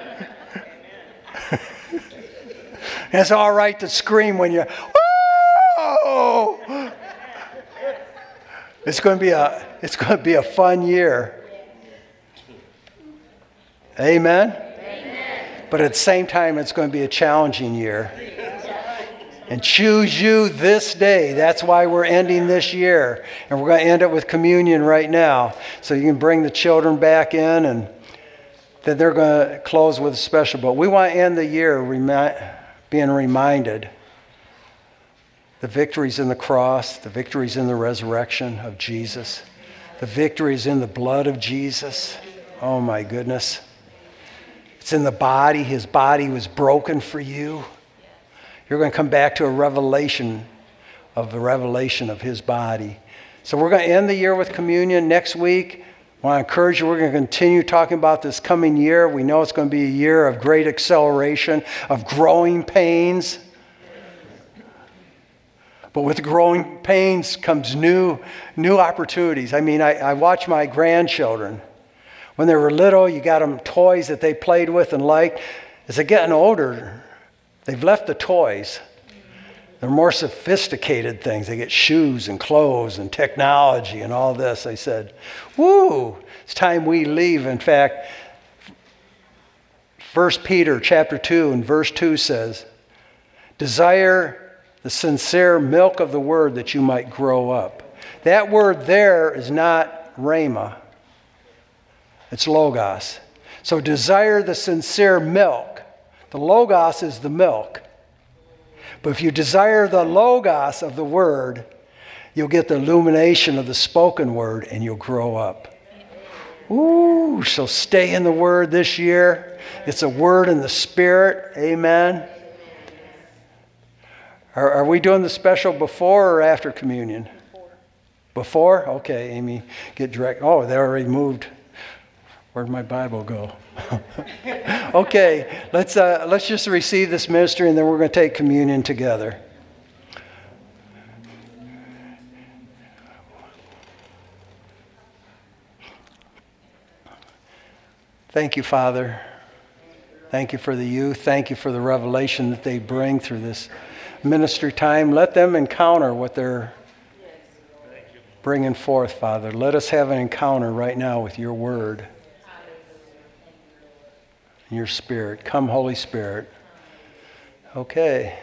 it's all right to scream when you're, woo! It's going to be a fun year. Amen? Amen. But at the same time, it's going to be a challenging year. And choose you this day. That's why we're ending this year. And we're going to end it with communion right now. So you can bring the children back in, and then they're going to close with a special. But we want to end the year being reminded the victories in the cross, the victories in the resurrection of Jesus, the victories in the blood of Jesus. Oh my goodness. It's in the body. His body was broken for you. You're going to come back to a revelation of his body. So we're going to end the year with communion next week. I want to encourage you, we're going to continue talking about this coming year. We know it's going to be a year of great acceleration, of growing pains. But with growing pains comes new opportunities. I mean, I watch my grandchildren. When they were little, you got them toys that they played with and liked. As they're getting older, they've left the toys. They're more sophisticated things. They get shoes and clothes and technology and all this. I said, woo, it's time we leave. In fact, 1 Peter chapter 2 and verse 2 says, desire the sincere milk of the word that you might grow up. That word there is not rhema. It's logos. So desire the sincere milk. The logos is the milk. But if you desire the logos of the word, you'll get the illumination of the spoken word and you'll grow up. Ooh, so stay in the Word this year. It's a word in the Spirit. Amen. Are we doing the special before or after communion? Before? Okay, Amy, get direct. Oh, they already moved. Where'd my Bible go? Okay, let's just receive this ministry, and then we're going to take communion together. Thank you, Father. Thank you for the youth. Thank you for the revelation that they bring through this ministry time. Let them encounter what they're bringing forth, Father. Let us have an encounter right now with your word and your Spirit. Come, Holy Spirit. Okay.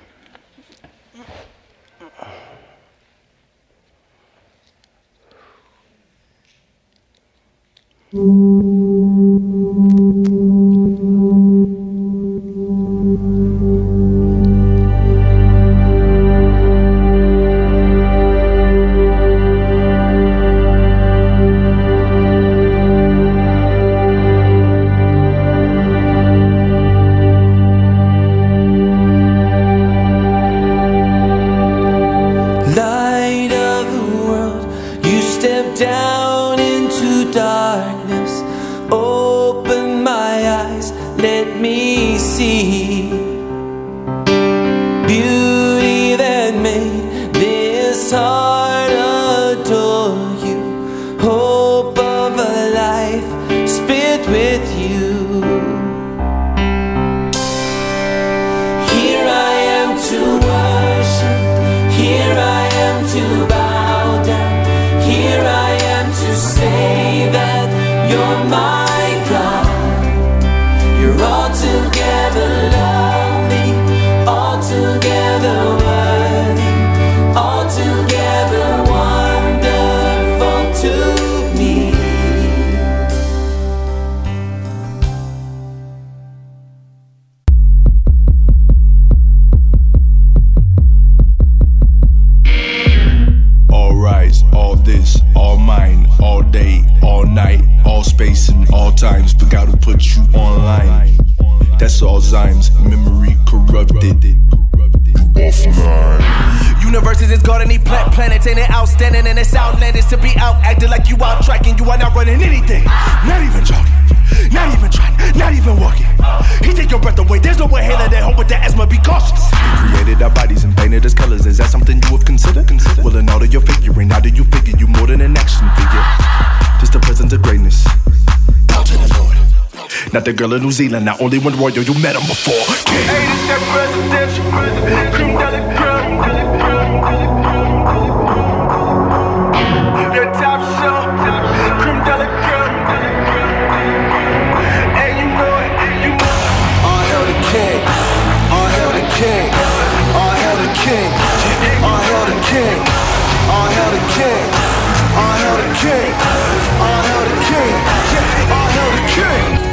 Not the girl in New Zealand, not only one royal, you met him before. Hey, this that presidential, creme de la creme. That top shelf, creme de la creme. And you know it, you know it. All hail the king, all hail the king, all hail the king, all hail the king, all hail the king, all hail the king, all hail the king, all hail the king.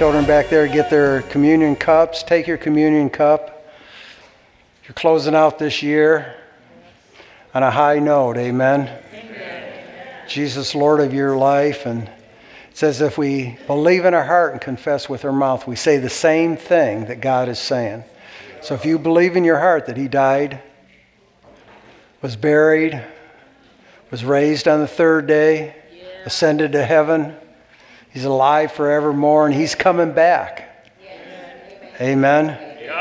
children back there get their communion cups. Take your communion cup. You're closing out this year on a high note. Amen. Jesus, Lord of your life. And it says if we believe in our heart and confess with our mouth, we say the same thing that God is saying. So if you believe in your heart that he died, was buried, was raised on the third day, ascended to heaven, he's alive forevermore, and he's coming back. Amen.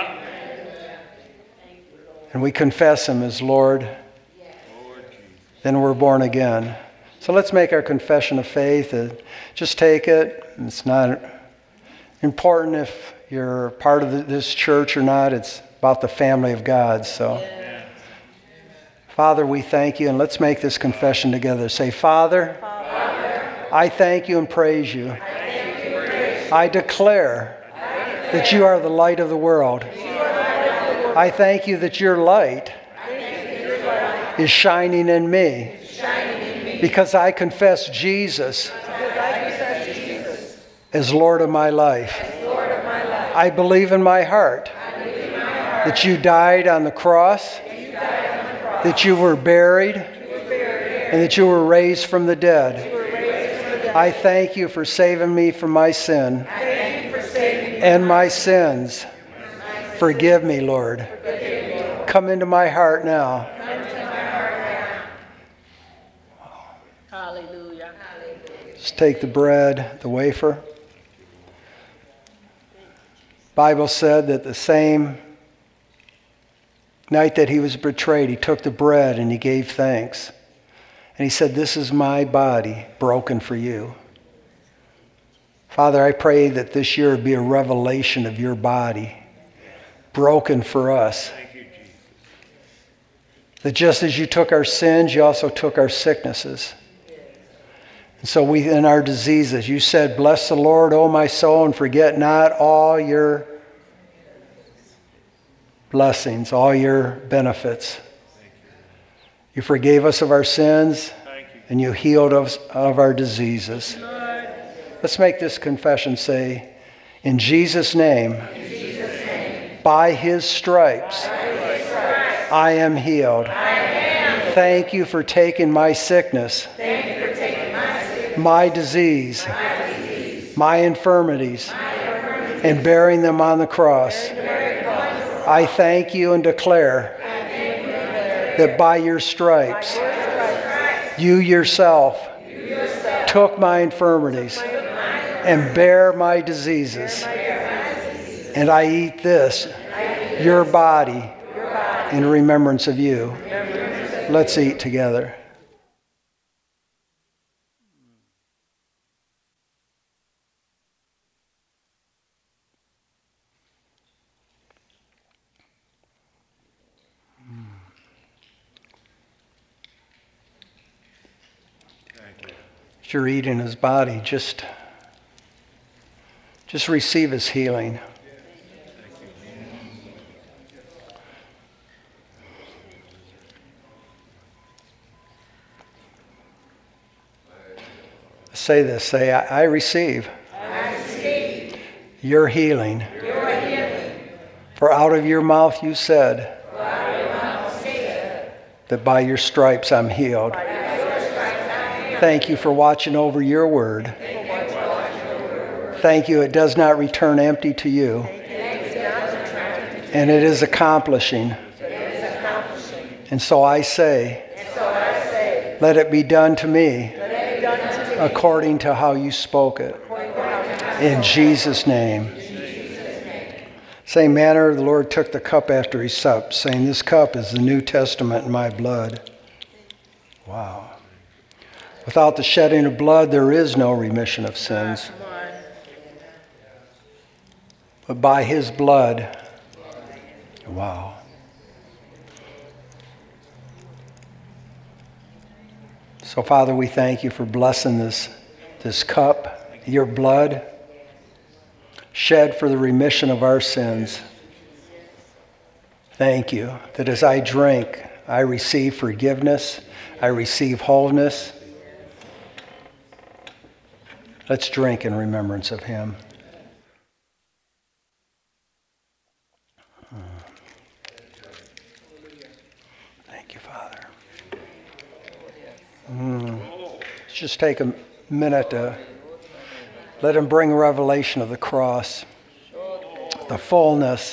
And we confess him as Lord. Then we're born again. So let's make our confession of faith. Just take it. It's not important if you're part of this church or not. It's about the family of God. So, Father, we thank you. And let's make this confession together. Say, Father, I thank you and praise you. I declare that you are the light of the world. I thank you that your light is shining in me. Because I confess Jesus as Lord of my life. I believe in my heart that you died on the cross, that you were buried, and that you were raised from the dead. I thank you for saving me from my sin and my sins. Forgive me, Lord. Come into my heart now. Hallelujah. Just take the bread, the wafer. Bible said that the same night that he was betrayed, he took the bread and he gave thanks. And he said, this is my body broken for you. Father, I pray that this year would be a revelation of your body broken for us. That just as you took our sins, you also took our sicknesses. And so we, in our diseases, you said, bless the Lord, O my soul, and forget not all your blessings, all your benefits. You forgave us of our sins, and you healed us of our diseases. Let's make this confession. Say, in Jesus' name, by his stripes, I am healed. Thank you for taking my sickness, my disease, my infirmities, and bearing them on the cross. I thank you and declare that by your stripes, you yourself took my infirmities and bear my diseases. And I eat this, your body, in remembrance of you. Let's eat together. As you're eating his body, just receive his healing. Say this, say, I receive your healing. For out of your mouth you said that by your stripes I'm healed. Thank you for watching over your word. Thank you, it does not return empty to you. And it is accomplishing. And so I say, let it be done to me according to how you spoke it. In Jesus' name. Same manner, the Lord took the cup after he supped, saying, this cup is the New Testament in my blood. Wow. Without the shedding of blood, there is no remission of sins. But by his blood, wow. So, Father, we thank you for blessing this cup, your blood, shed for the remission of our sins. Thank you that as I drink, I receive forgiveness, I receive wholeness. Let's drink in remembrance of him. Thank you, Father. Let's just take a minute to let him bring revelation of the cross, the fullness,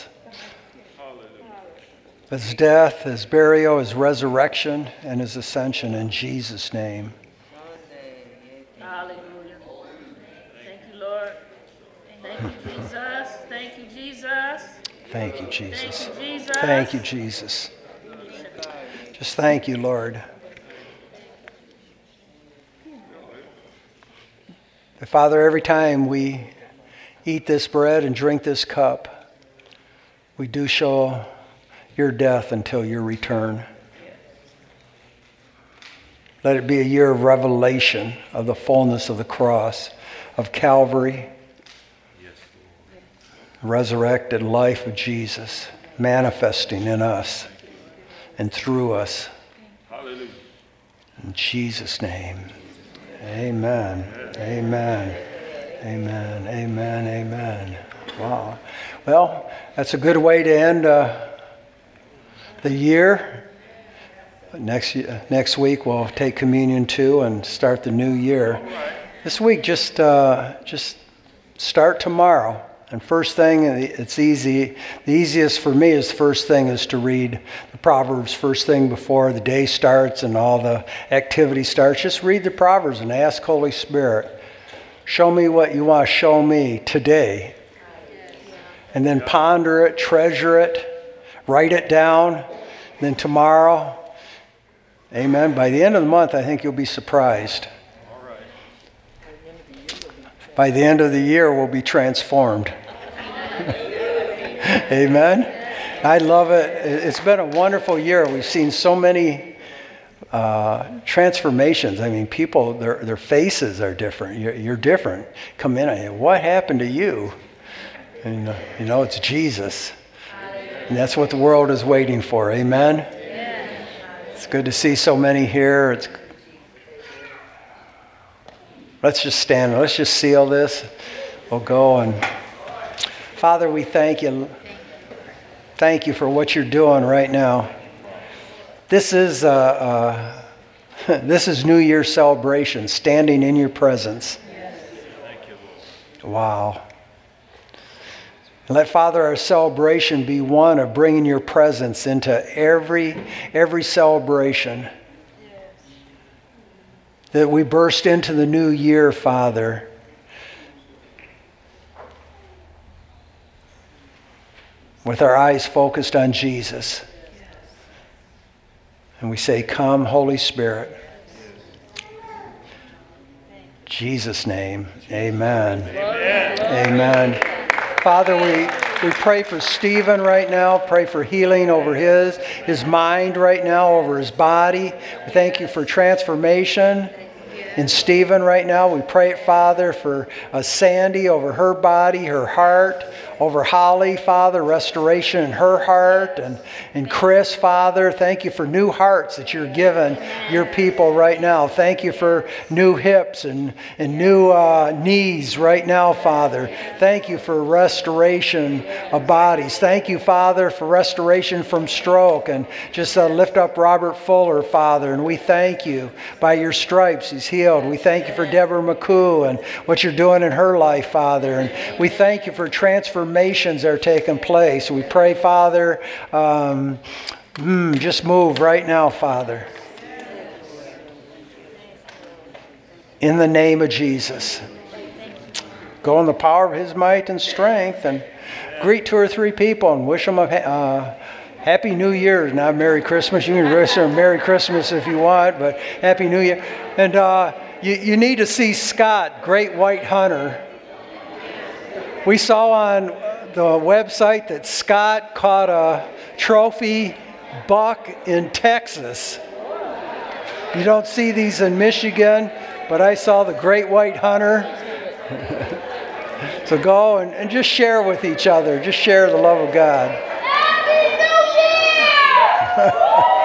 his death, his burial, his resurrection, and his ascension in Jesus' name. Hallelujah. Thank you, Lord. Thank you, Jesus. Thank you, Jesus. Thank you, Jesus. Thank you, Jesus. Thank you, Jesus. Just thank you, Lord. Father, every time we eat this bread and drink this cup, we do show your death until your return. Let it be a year of revelation of the fullness of the cross, of Calvary, resurrected life of Jesus manifesting in us and through us. Hallelujah. In Jesus' name, amen. Amen. Amen. Amen. Amen. Wow. Well, that's a good way to end the year. Next week we'll take communion too and start the new year. This week just start tomorrow. And first thing, it's easy. The easiest for me is first thing is to read the Proverbs first thing before the day starts and all the activity starts. Just read the Proverbs and ask Holy Spirit, show me what you want to show me today. And then ponder it, treasure it, write it down. Then tomorrow, amen, by the end of the month, I think you'll be surprised. By the end of the year, we'll be transformed. Amen. I love it. It's been a wonderful year. We've seen so many transformations. I mean, people, their faces are different. You're different. Come in and what happened to you? And it's Jesus. And that's what the world is waiting for. Amen. It's good to see so many here. Let's just stand. Let's just seal this. We'll go and Father, we thank you. Thank you for what you're doing right now. This is New Year's celebration, standing in your presence. Wow. Let, Father, our celebration be one of bringing your presence into every celebration. That we burst into the new year, Father, with our eyes focused on Jesus. And we say, come, Holy Spirit. In Jesus' name, amen. Amen. Father, we pray for Stephen right now. Pray for healing over his mind right now, over his body. We thank you for transformation in Stephen right now. We pray, Father, for Sandy over her body, her heart. Over Holly, Father, restoration in her heart. And Chris, Father, thank you for new hearts that you're giving your people right now. Thank you for new hips and new knees right now, Father. Thank you for restoration of bodies. Thank you, Father, for restoration from stroke. And just lift up Robert Fuller, Father. And we thank you. By your stripes, he's healed. We thank you for Deborah McCoo and what you're doing in her life, Father. And we thank you for transformations that are taking place. We pray, Father, just move right now, Father. In the name of Jesus. Go in the power of his might and strength and greet 2 or 3 people and wish them a Happy New Year, not Merry Christmas. You can wish them Merry Christmas if you want, but Happy New Year. And you need to see Scott, Great White Hunter. We saw on the website that Scott caught a trophy buck in Texas. You don't see these in Michigan, but I saw the Great White Hunter. So go and just share with each other. Just share the love of God. Happy New Year!